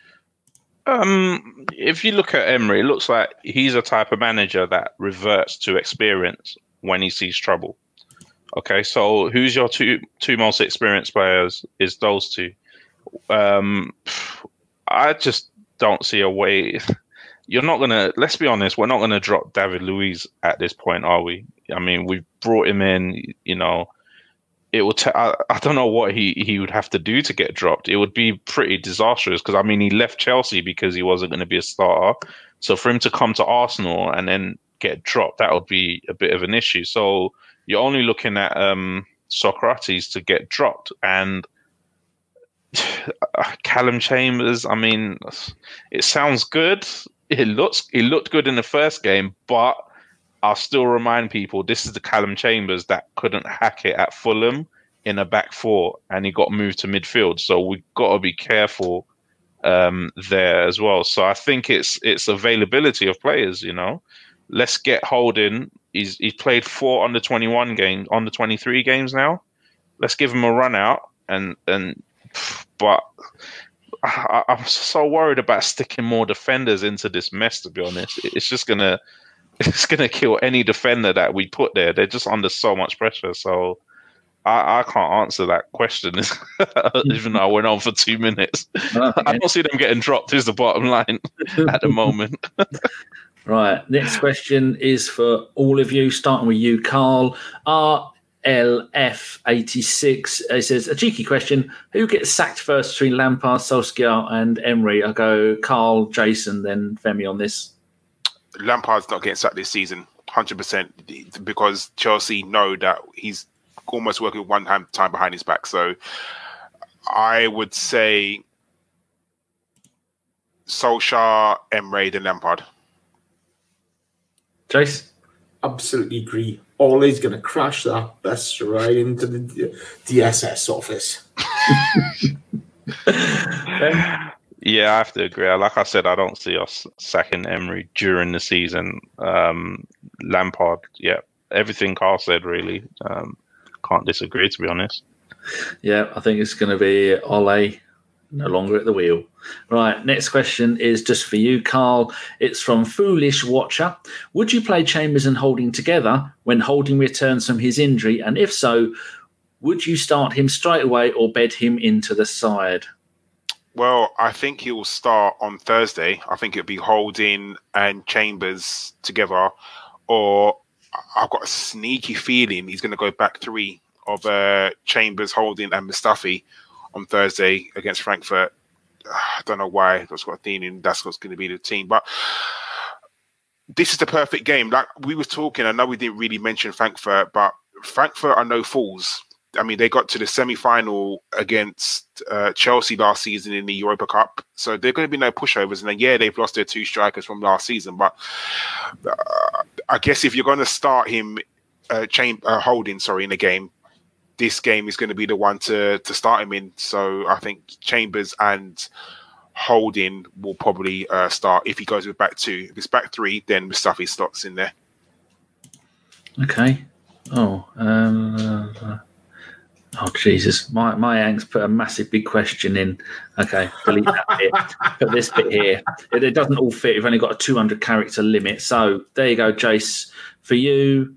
If you look at Emery, it looks like he's a type of manager that reverts to experience when he sees trouble. Okay, so who's your two most experienced players? Is those two. I just don't see a way. You're not going to, let's be honest, we're not going to drop David Luiz at this point, are we? I mean, we've brought him in, you know, it will. I don't know what he would have to do to get dropped. It would be pretty disastrous because, I mean, he left Chelsea because he wasn't going to be a starter. So for him to come to Arsenal and then get dropped, that would be a bit of an issue. So you're only looking at Socrates to get dropped. And Callum Chambers, I mean, it sounds good. It looked good in the first game, but I'll still remind people this is the Callum Chambers that couldn't hack it at Fulham in a back four, and he got moved to midfield. So we've got to be careful there as well. So I think it's availability of players. You know, let's get Holding. He's played 4 under 21 games, under 23 games now. Let's give him a run out but I'm so worried about sticking more defenders into this mess, to be honest. It's just gonna kill any defender that we put there. They're just under so much pressure. So I can't answer that question, even though I went on for 2 minutes. Okay. I don't see them getting dropped, is the bottom line at the moment. Right. Next question is for all of you, starting with you, Carl. Are LF86. He says, a cheeky question. Who gets sacked first between Lampard, Solskjaer and Emery? I'll go Carl, Jason, then Femi on this. Lampard's not getting sacked this season, 100%, because Chelsea know that he's almost working one time behind his back. So I would say Solskjaer, Emery, then Lampard. Jace? Absolutely agree. Ollie's going to crash that bus right into the DSS office. Yeah, I have to agree. Like I said, I don't see us sacking Emery during the season. Lampard, yeah, everything Carl said, really. Can't disagree, to be honest. Yeah, I think it's going to be Ole no longer at the wheel. Right, next question is just for you, Carl. It's from Foolish Watcher. Would you play Chambers and Holding together when Holding returns from his injury? And if so, would you start him straight away or bed him into the side? Well, I think he will start on Thursday. I think it'll be Holding and Chambers together. Or I've got a sneaky feeling he's going to go back three of Chambers, Holding and Mustafi on Thursday against Frankfurt. I don't know why. I've got a feeling that's what's going to be the team. But this is the perfect game. Like we were talking, I know we didn't really mention Frankfurt, but Frankfurt are no fools. I mean, they got to the semi-final against Chelsea last season in the Europa Cup. So they're going to be no pushovers. And then, yeah, they've lost their two strikers from last season. But I guess if you're going to start him Holding, in the game, this game is going to be the one to start him in. So I think Chambers and Holding will probably start if he goes with back two. If it's back three, then Mustafi slots in there. Okay. Oh, Jesus. My Ang's put a massive big question in. Okay, delete that bit. Put this bit here. It doesn't all fit. We've only got a 200 character limit. So there you go, Jace. For you,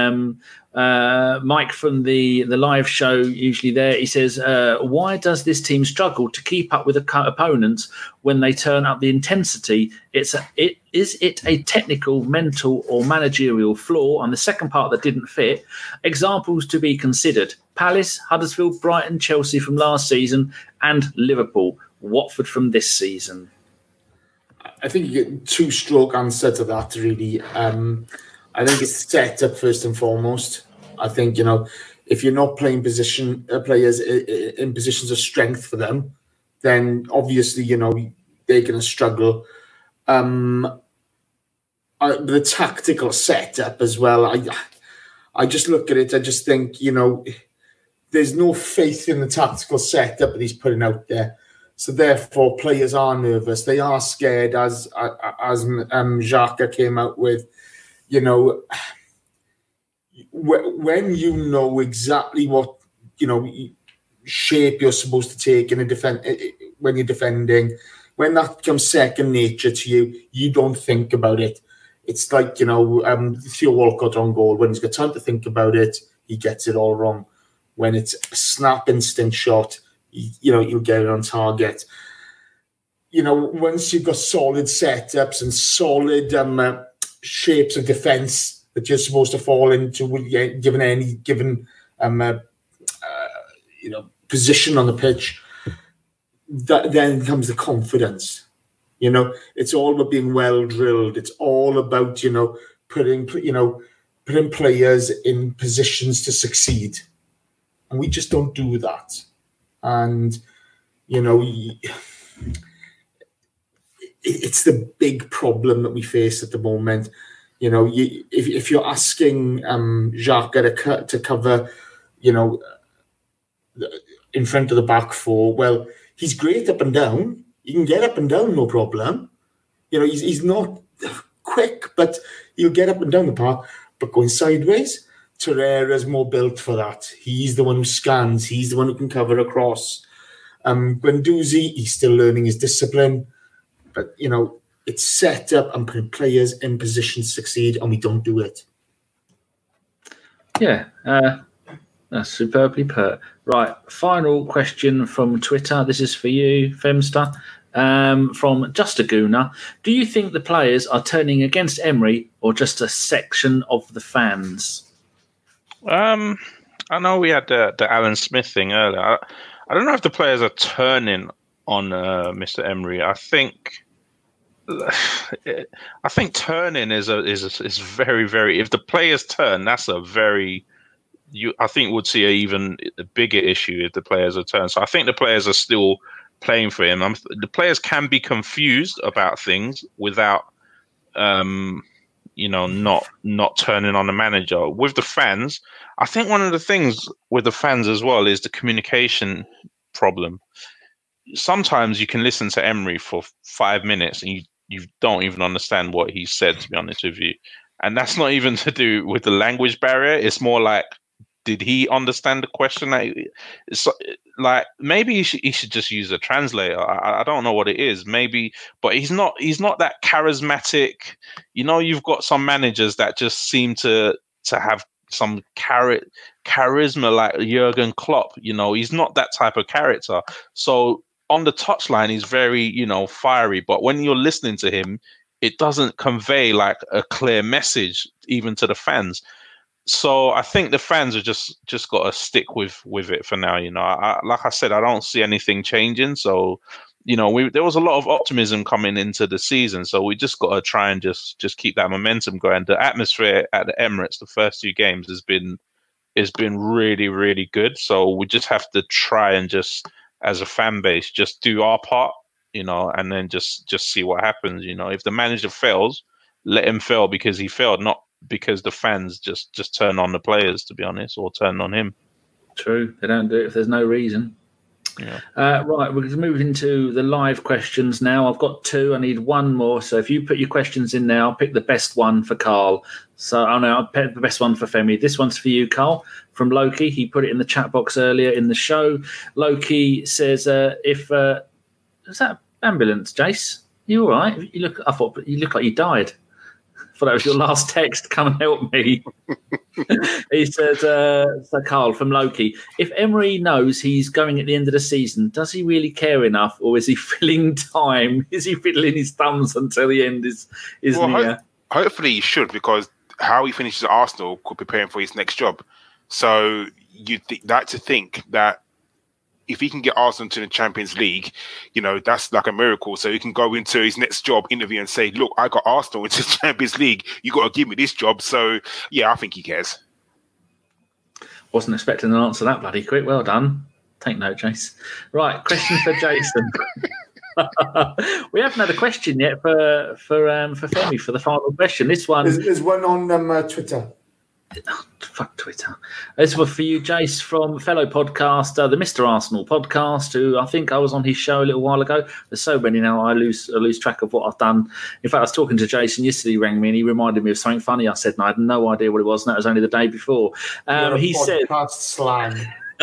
Mike from the live show, usually there, he says, why does this team struggle to keep up with opponents when they turn up the intensity? Is it a technical, mental or managerial flaw? And the second part that didn't fit, examples to be considered: Palace, Huddersfield, Brighton, Chelsea from last season and Liverpool, Watford from this season. I think you get two-stroke answer to that, really. I think it's set up first and foremost. I think, if you're not playing players in positions of strength for them, then obviously, they're going to struggle. The tactical setup as well, I just look at it, I just think, there's no faith in the tactical setup that he's putting out there. So therefore, players are nervous. They are scared, as Xhaka came out with. When you know exactly what shape you're supposed to take in a when you're defending, when that becomes second nature to you, you don't think about it. It's like Theo Walcott on goal. When he's got time to think about it, he gets it all wrong. When it's a snap instant shot, you'll get it on target. Once you've got solid setups and solid shapes of defence that you're supposed to fall into, given any given position on the pitch, that then comes the confidence. It's all about being well drilled. It's all about putting players in positions to succeed, and we just don't do that. And it's the big problem that we face at the moment. If you're asking Xhaka to cover, in front of the back four, well, he's great up and down. He can get up and down, no problem. He's not quick, but he'll get up and down the park. But going sideways, Torreira's more built for that. He's the one who scans. He's the one who can cover across. Guendouzi, he's still learning his discipline. But, it's set up and putting players in position to succeed, and we don't do it. Yeah, that's superbly put. Right, final question from Twitter. This is for you, Femster, from Just a Gooner. Do you think the players are turning against Emery or just a section of the fans? I know we had the Alan Smith thing earlier. I don't know if the players are turning on Mr. Emery. I think turning is very, very. If the players turn, that's a very. I think would see a even bigger issue if the players are turned. So I think the players are still playing for him. The players can be confused about things without, not turning on the manager. With the fans, I think one of the things with the fans as well is the communication problem. Sometimes you can listen to Emery for 5 minutes and you don't even understand what he said, to be honest with you. And that's not even to do with the language barrier. It's more like, did he understand the question? Like maybe he should just use a translator. I don't know what it is. Maybe, but he's not that charismatic. You've got some managers that just seem to have some charisma, like Jurgen Klopp. He's not that type of character. So on the touchline, he's very, fiery. But when you're listening to him, it doesn't convey like a clear message even to the fans. So I think the fans are just got to stick with it for now. Like I said, I don't see anything changing. So, there was a lot of optimism coming into the season. So we just got to try and just keep that momentum going. The atmosphere at the Emirates, the first 2 games has been really, really good. So we just have to try and just, as a fan base, just do our part, and then just see what happens. If the manager fails, let him fail because he failed, not because the fans just turn on the players, to be honest, or turn on him. True. They don't do it if there's no reason. Yeah. Right, we're going to move into the live questions now. I've got 2. I need 1 more. So if you put your questions in now, I'll pick the best one for Carl. So I'll pick the best one for Femi. This one's for you, Carl, from Loki. He put it in the chat box earlier in the show. Loki says, is that ambulance, Jace? You all right? I thought you look like you died. That was your last text. Come and help me. He says, so Carl from Loki, if Emery knows he's going at the end of the season, does he really care enough, or is he filling time? Is he fiddling his thumbs until the end is near? Hopefully he should, because how he finishes at Arsenal could prepare him for his next job. So you'd like to think that if he can get Arsenal to the Champions League, that's like a miracle. So he can go into his next job interview and say, look, I got Arsenal into the Champions League. You got to give me this job. So, yeah, I think he cares. Wasn't expecting an answer that bloody quick. Well done. Take note, Jace. Right, question for Jason. We haven't had a question yet for Femi for the final question. This one... There's one on Twitter. Oh, fuck Twitter. This was for you, Jace, from fellow podcaster, the Mr. Arsenal podcast, who I think I was on his show a little while ago. There's so many now, I lose track of what I've done. In fact, I was talking to Jason yesterday. He rang me and he reminded me of something funny I said, and I had no idea what it was, and that was only the day before. He said, slang.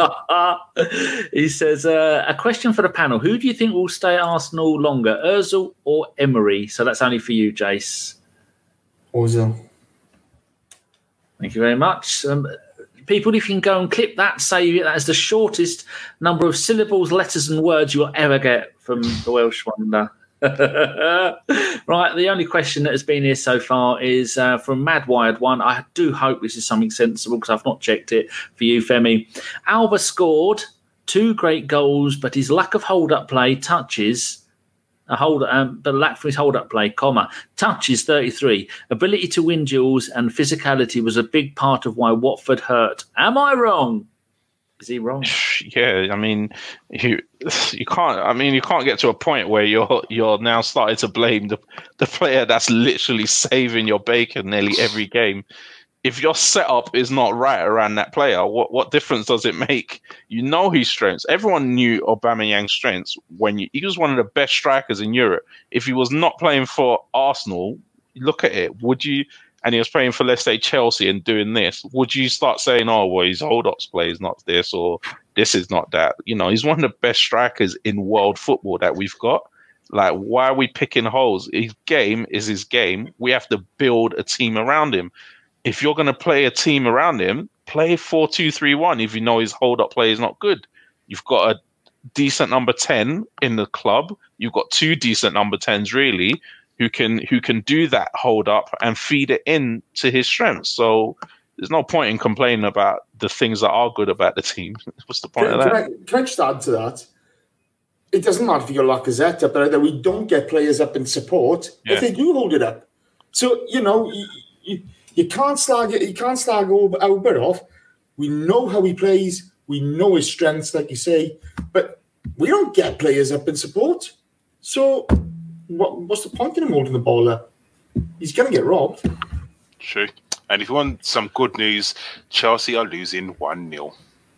He says, a question for the panel. Who do you think will stay at Arsenal longer, Ozil or Emery? So that's only for you, Jace. Ozil. Thank you very much. People, if you can go and clip that, say that is the shortest number of syllables, letters and words you will ever get from the Welsh Wonder. Right, the only question that has been here so far is from Mad Wired One. I do hope this is something sensible because I've not checked it for you, Femi. Alba scored 2 great goals, but his lack of hold-up play touches... but lack for his hold-up play, touches 33. Ability to win duels and physicality was a big part of why Watford hurt. Am I wrong? Is he wrong? Yeah, I mean, you can't. I mean, you can't get to a point where you're now starting to blame the player that's literally saving your bacon nearly every game. If your setup is not right around that player, what difference does it make? His strengths. Everyone knew Aubameyang's strengths he was one of the best strikers in Europe. If he was not playing for Arsenal, look at it. Would you? And he was playing for, let's say, Chelsea and doing this. Would you start saying, "Oh, well, his hold-up play is not this, or this is not that"? He's one of the best strikers in world football that we've got. Like, why are we picking holes? His game is his game. We have to build a team around him. If you're going to play a team around him, play 4-2-3-1 if you know his hold-up play is not good. You've got a decent number 10 in the club. You've got 2 decent number 10s, really, who can do that hold-up and feed it in to his strengths. So, there's no point in complaining about the things that are good about the team. What's the point of that? Can I just add to that? It doesn't matter if you got Lacazette up, but we don't get players up in support if they do hold it up. So, you can't slag it. You can't slag Auber off. We know how he plays. We know his strengths, like you say, but we don't get players up in support. So what's the point in him holding the ball up? He's going to get robbed. True. And if you want some good news, Chelsea are losing 1-0.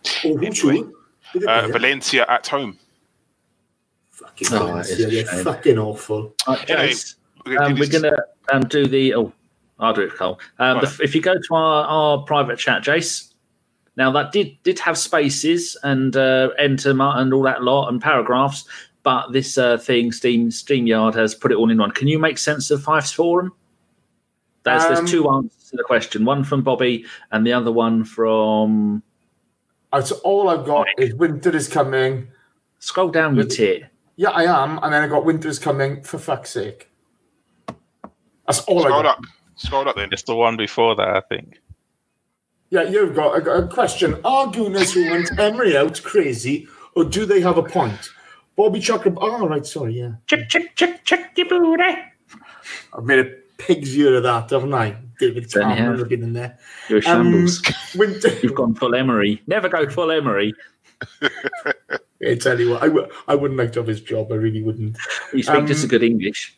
Valencia at home. Fucking Valencia, they're fucking awful. Jace, we're going to do the... Oh, I'll do it, Cole. If you go to our private chat, Jace, now that did have spaces and enter and all that lot and paragraphs, but this thing, StreamYard, has put it all in one. Can you make sense of Fife's Forum? There's two answers to the question. One from Bobby and the other one from... So all I've got is winter is coming. Scroll down your tit. Yeah, I am. And then I got winter is coming, for fuck's sake. That's all I got. Scroll up then. It's the one before that, I think. Yeah, you've got a question. Are Gunners who went Emery out crazy, or do they have a point? Bobby Chakrabarti. Oh, right, sorry, yeah. Check your booty. I've made a pig's ear of that, haven't I? David Cameron has been in there. You're a shambles. Winter. You've gone full Emery. Never go full Emery. I tell you what, I wouldn't like to have his job. I really wouldn't. You speak just a good English.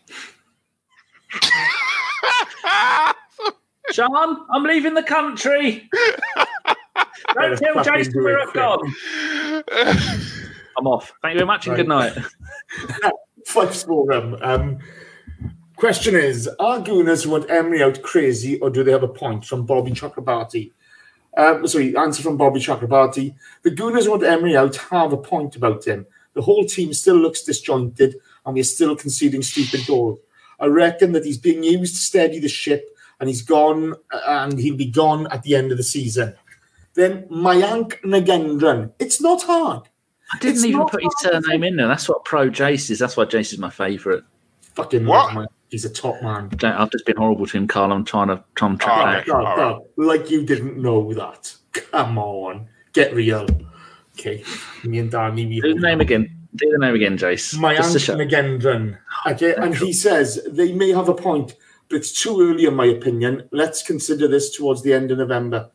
Sean, I'm leaving the country. Don't tell Jason where I've gone. I'm off. Thank you very much and good night. Fife's Forum. Question is, are Gunners who want Emery out crazy, or do they have a point? From Bobby Chakrabarti. Answer from Bobby Chakrabarti. The Gunners who want Emery out have a point about him. The whole team still looks disjointed, and we're still conceding stupid goals. I reckon that he's being used to steady the ship, and he's gone, and he'll be gone at the end of the season. Then Mayank Nagendran. It's not hard. I didn't even put his surname in there. That's what Pro Jace is. That's why Jace is my favourite. Fucking what? He's a top man. I've just been horrible to him, Carl. I'm trying to track back. No, like you didn't know that. Come on. Get real. Okay. Me and Danny. Do the name again. Do the name again, Jace. Mayank Nagendran. Okay, and he says they may have a point, but it's too early in my opinion. Let's consider this towards the end of November.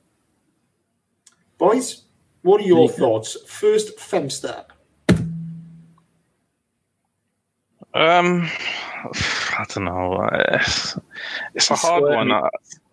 Boys, what are your thoughts? First, Femster. I don't know. It's a hard one. I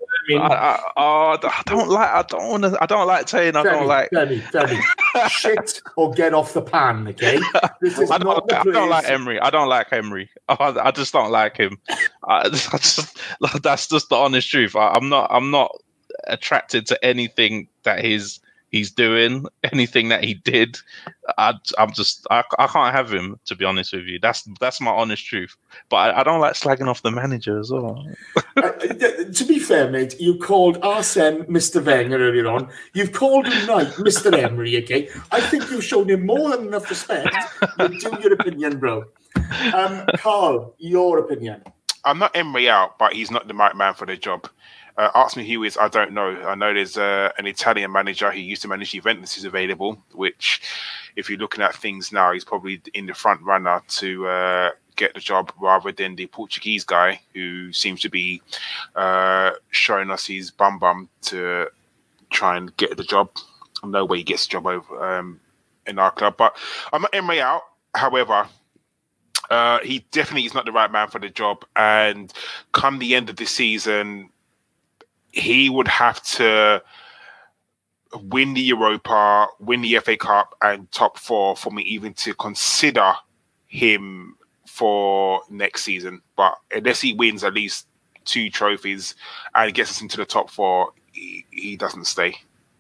don't like saying I don't like. Tell me. Shit or get off the pan, okay? I don't like Emery. I don't like Emery. I just don't like him. That's just the honest truth. I'm not attracted to anything that he's doing, anything that he did. I can't have him, to be honest with you. That's my honest truth. But I don't like slagging off the manager as well. To be fair, mate, you called Arsene Mr. Wenger earlier on. You've called him Knight Mr. Emery, okay? I think you've shown him more than enough respect. You do your opinion, bro. Carl, your opinion. I'm not Emery out, but he's not the right man for the job. Ask me who is, I don't know. I know there's an Italian manager who used to manage Juventus who's available, which, if you're looking at things now, he's probably in the front runner to get the job rather than the Portuguese guy who seems to be showing us his bum to try and get the job. No way he gets the job over in our club. But I'm not Emery out. However, he definitely is not the right man for the job. And come the end of the season, he would have to win the Europa, win the FA Cup, and top four for me even to consider him for next season. But unless he wins at least 2 trophies and gets us into the top four, he doesn't stay.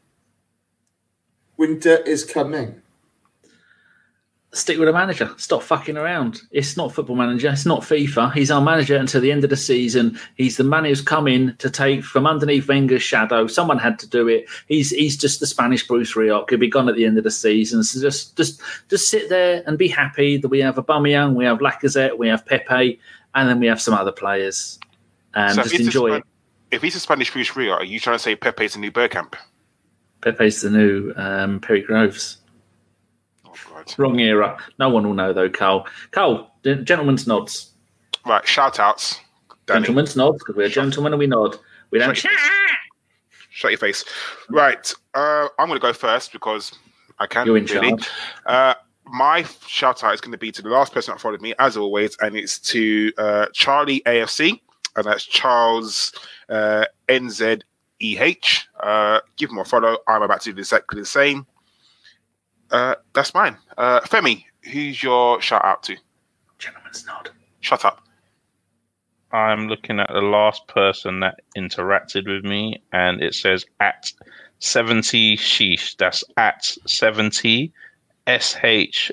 Winter is coming. Stick with a manager. Stop fucking around. It's not Football Manager. It's not FIFA. He's our manager until the end of the season. He's the man who's come in to take from underneath Wenger's shadow. Someone had to do it. He's just the Spanish Bruce Rioch. He'll be gone at the end of the season. So just sit there and be happy that we have Aubameyang, we have Lacazette, we have Pepe, and then we have some other players. And so just enjoy it. if he's a Spanish Fuchsia, are you trying to say Pepe's the new Bergkamp? Pepe's the new Perry Groves. Oh, God. Wrong era. No one will know, though, Carl. Carl, gentleman's nods. Right, shout-outs. Danny. Gentleman's nods, because we're gentlemen and we nod. We don't Shut your face. Right, I'm going to go first because I can. You're in charge. My shout-out is going to be to the last person that followed me, as always, and it's to Charlie AFC, and that's Charles NZEH. Give him a follow. I'm about to do exactly the same. That's mine. Femi, who's your shout-out to? Gentleman's nod. Shut up. I'm looking at the last person that interacted with me, and it says at 70 sheesh. That's at 70 SHEES.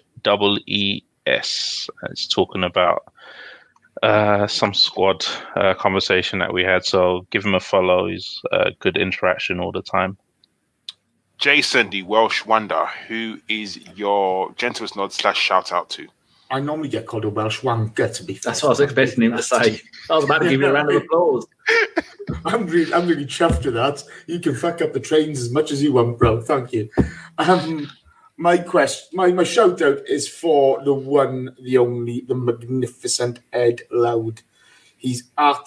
It's talking about some squad conversation that we had. So give him a follow. He's good interaction all the time. Jason, the Welsh Wonder, who is your gentleman's nod / shout out to? I normally get called a Welsh wanker, to be fair. That's what I was expecting him to say. I was about to give you a round of applause. I'm really chuffed with that. You can fuck up the trains as much as you want, bro. Thank you. My shout out is for the one, the only, the magnificent Ed Loud. He's at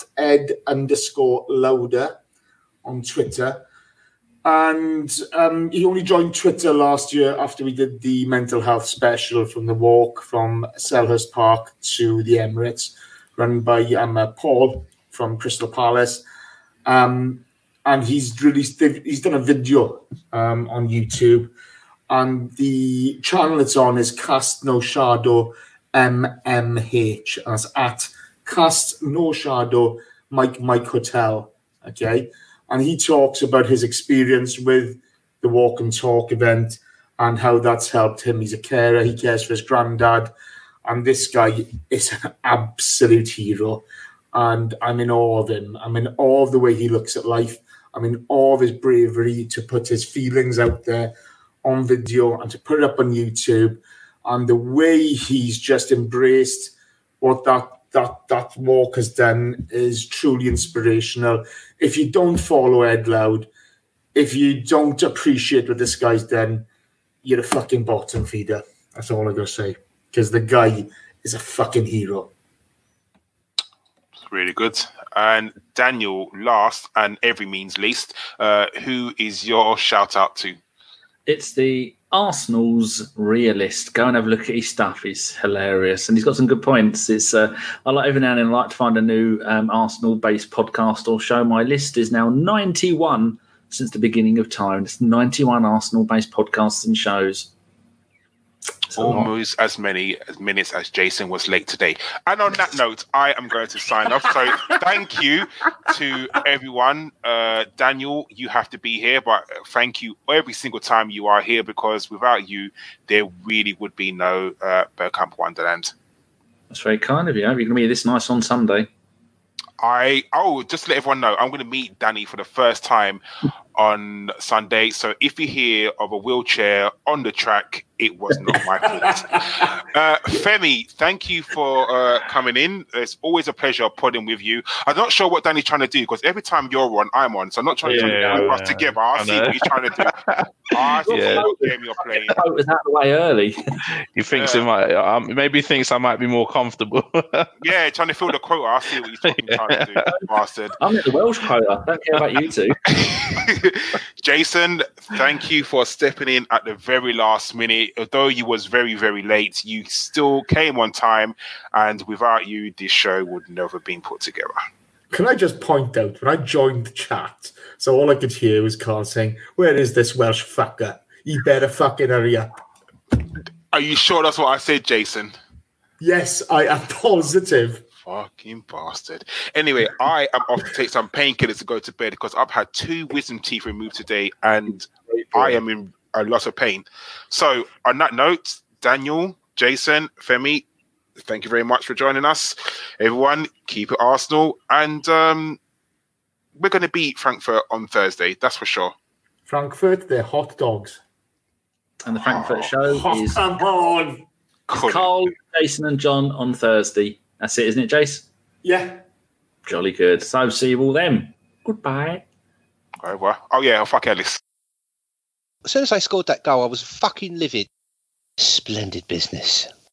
Ed_Louder on Twitter. And he only joined Twitter last year after we did the mental health special from the walk from Selhurst Park to the Emirates, run by Paul from Crystal Palace. And he's done a video on YouTube. And the channel it's on is Cast No Shadow MMH. And it's at Cast No Shadow Mike Hotel. Okay. And he talks about his experience with the Walk and Talk event and how that's helped him. He's a carer. He cares for his granddad. And this guy is an absolute hero. And I'm in awe of him. I'm in awe of the way he looks at life. I'm in awe of his bravery to put his feelings out there on video and to put it up on YouTube. And the way he's just embraced what that walk has done is truly inspirational. If you don't follow Ed Loud, if you don't appreciate what this guy's done, you're a fucking bottom feeder. That's all I'm going to say. Because the guy is a fucking hero. Really good. And Daniel, last and every means least, who is your shout out to? It's the Arsenal's realist. Go and have a look at his stuff. He's hilarious, and he's got some good points. It's I like every now and then I like to find a new Arsenal-based podcast or show. My list is now 91 since the beginning of time. It's 91 Arsenal-based podcasts and shows. Almost as many minutes as Jason was late today. And on that note, I am going to sign off. So thank you to everyone. Daniel, you have to be here, but thank you every single time you are here, because without you, there really would be no Bergkamp Wonderland. That's very kind of you. You're going to be this nice on Sunday. Just to let everyone know, I'm going to meet Danny for the first time on Sunday. So if you hear of a wheelchair on the track, it was not my fault. Femi, thank you for coming in. It's always a pleasure podding with you. I'm not sure what Danny's trying to do, because every time you're on, I'm on. So I'm not trying to put us together. I'll see what he's trying to do. I see what game you're playing. The boat was out of the way early. He thinks he might, maybe thinks I might be more comfortable. Yeah, trying to fill the quota. I see what he's trying to do, bastard. I'm at the Welsh quota. I don't care about you two. Jason, thank you for stepping in at the very last minute. Although you was very, very late, you still came on time, and without you, this show would never have been put together. Can I just point out, when I joined the chat, so all I could hear was Carl saying, "Where is this Welsh fucker? He better fucking hurry up." Are you sure that's what I said, Jason? Yes, I am positive. Fucking bastard. Anyway, I am off to take some painkillers to go to bed, because I've had 2 wisdom teeth removed today, and I am in a lot of pain. So on that note, Daniel, Jason, Femi, thank you very much for joining us. Everyone, keep it Arsenal, and we're going to beat Frankfurt on Thursday, that's for sure. Frankfurt, they're hot dogs. And the Frankfurt show is come on. Carl, Jason and John on Thursday. That's it, isn't it, Jace? Yeah. Jolly good. So see you all then. Goodbye. Over. Oh yeah, fuck Ellis. As soon as I scored that goal, I was fucking livid. Splendid business.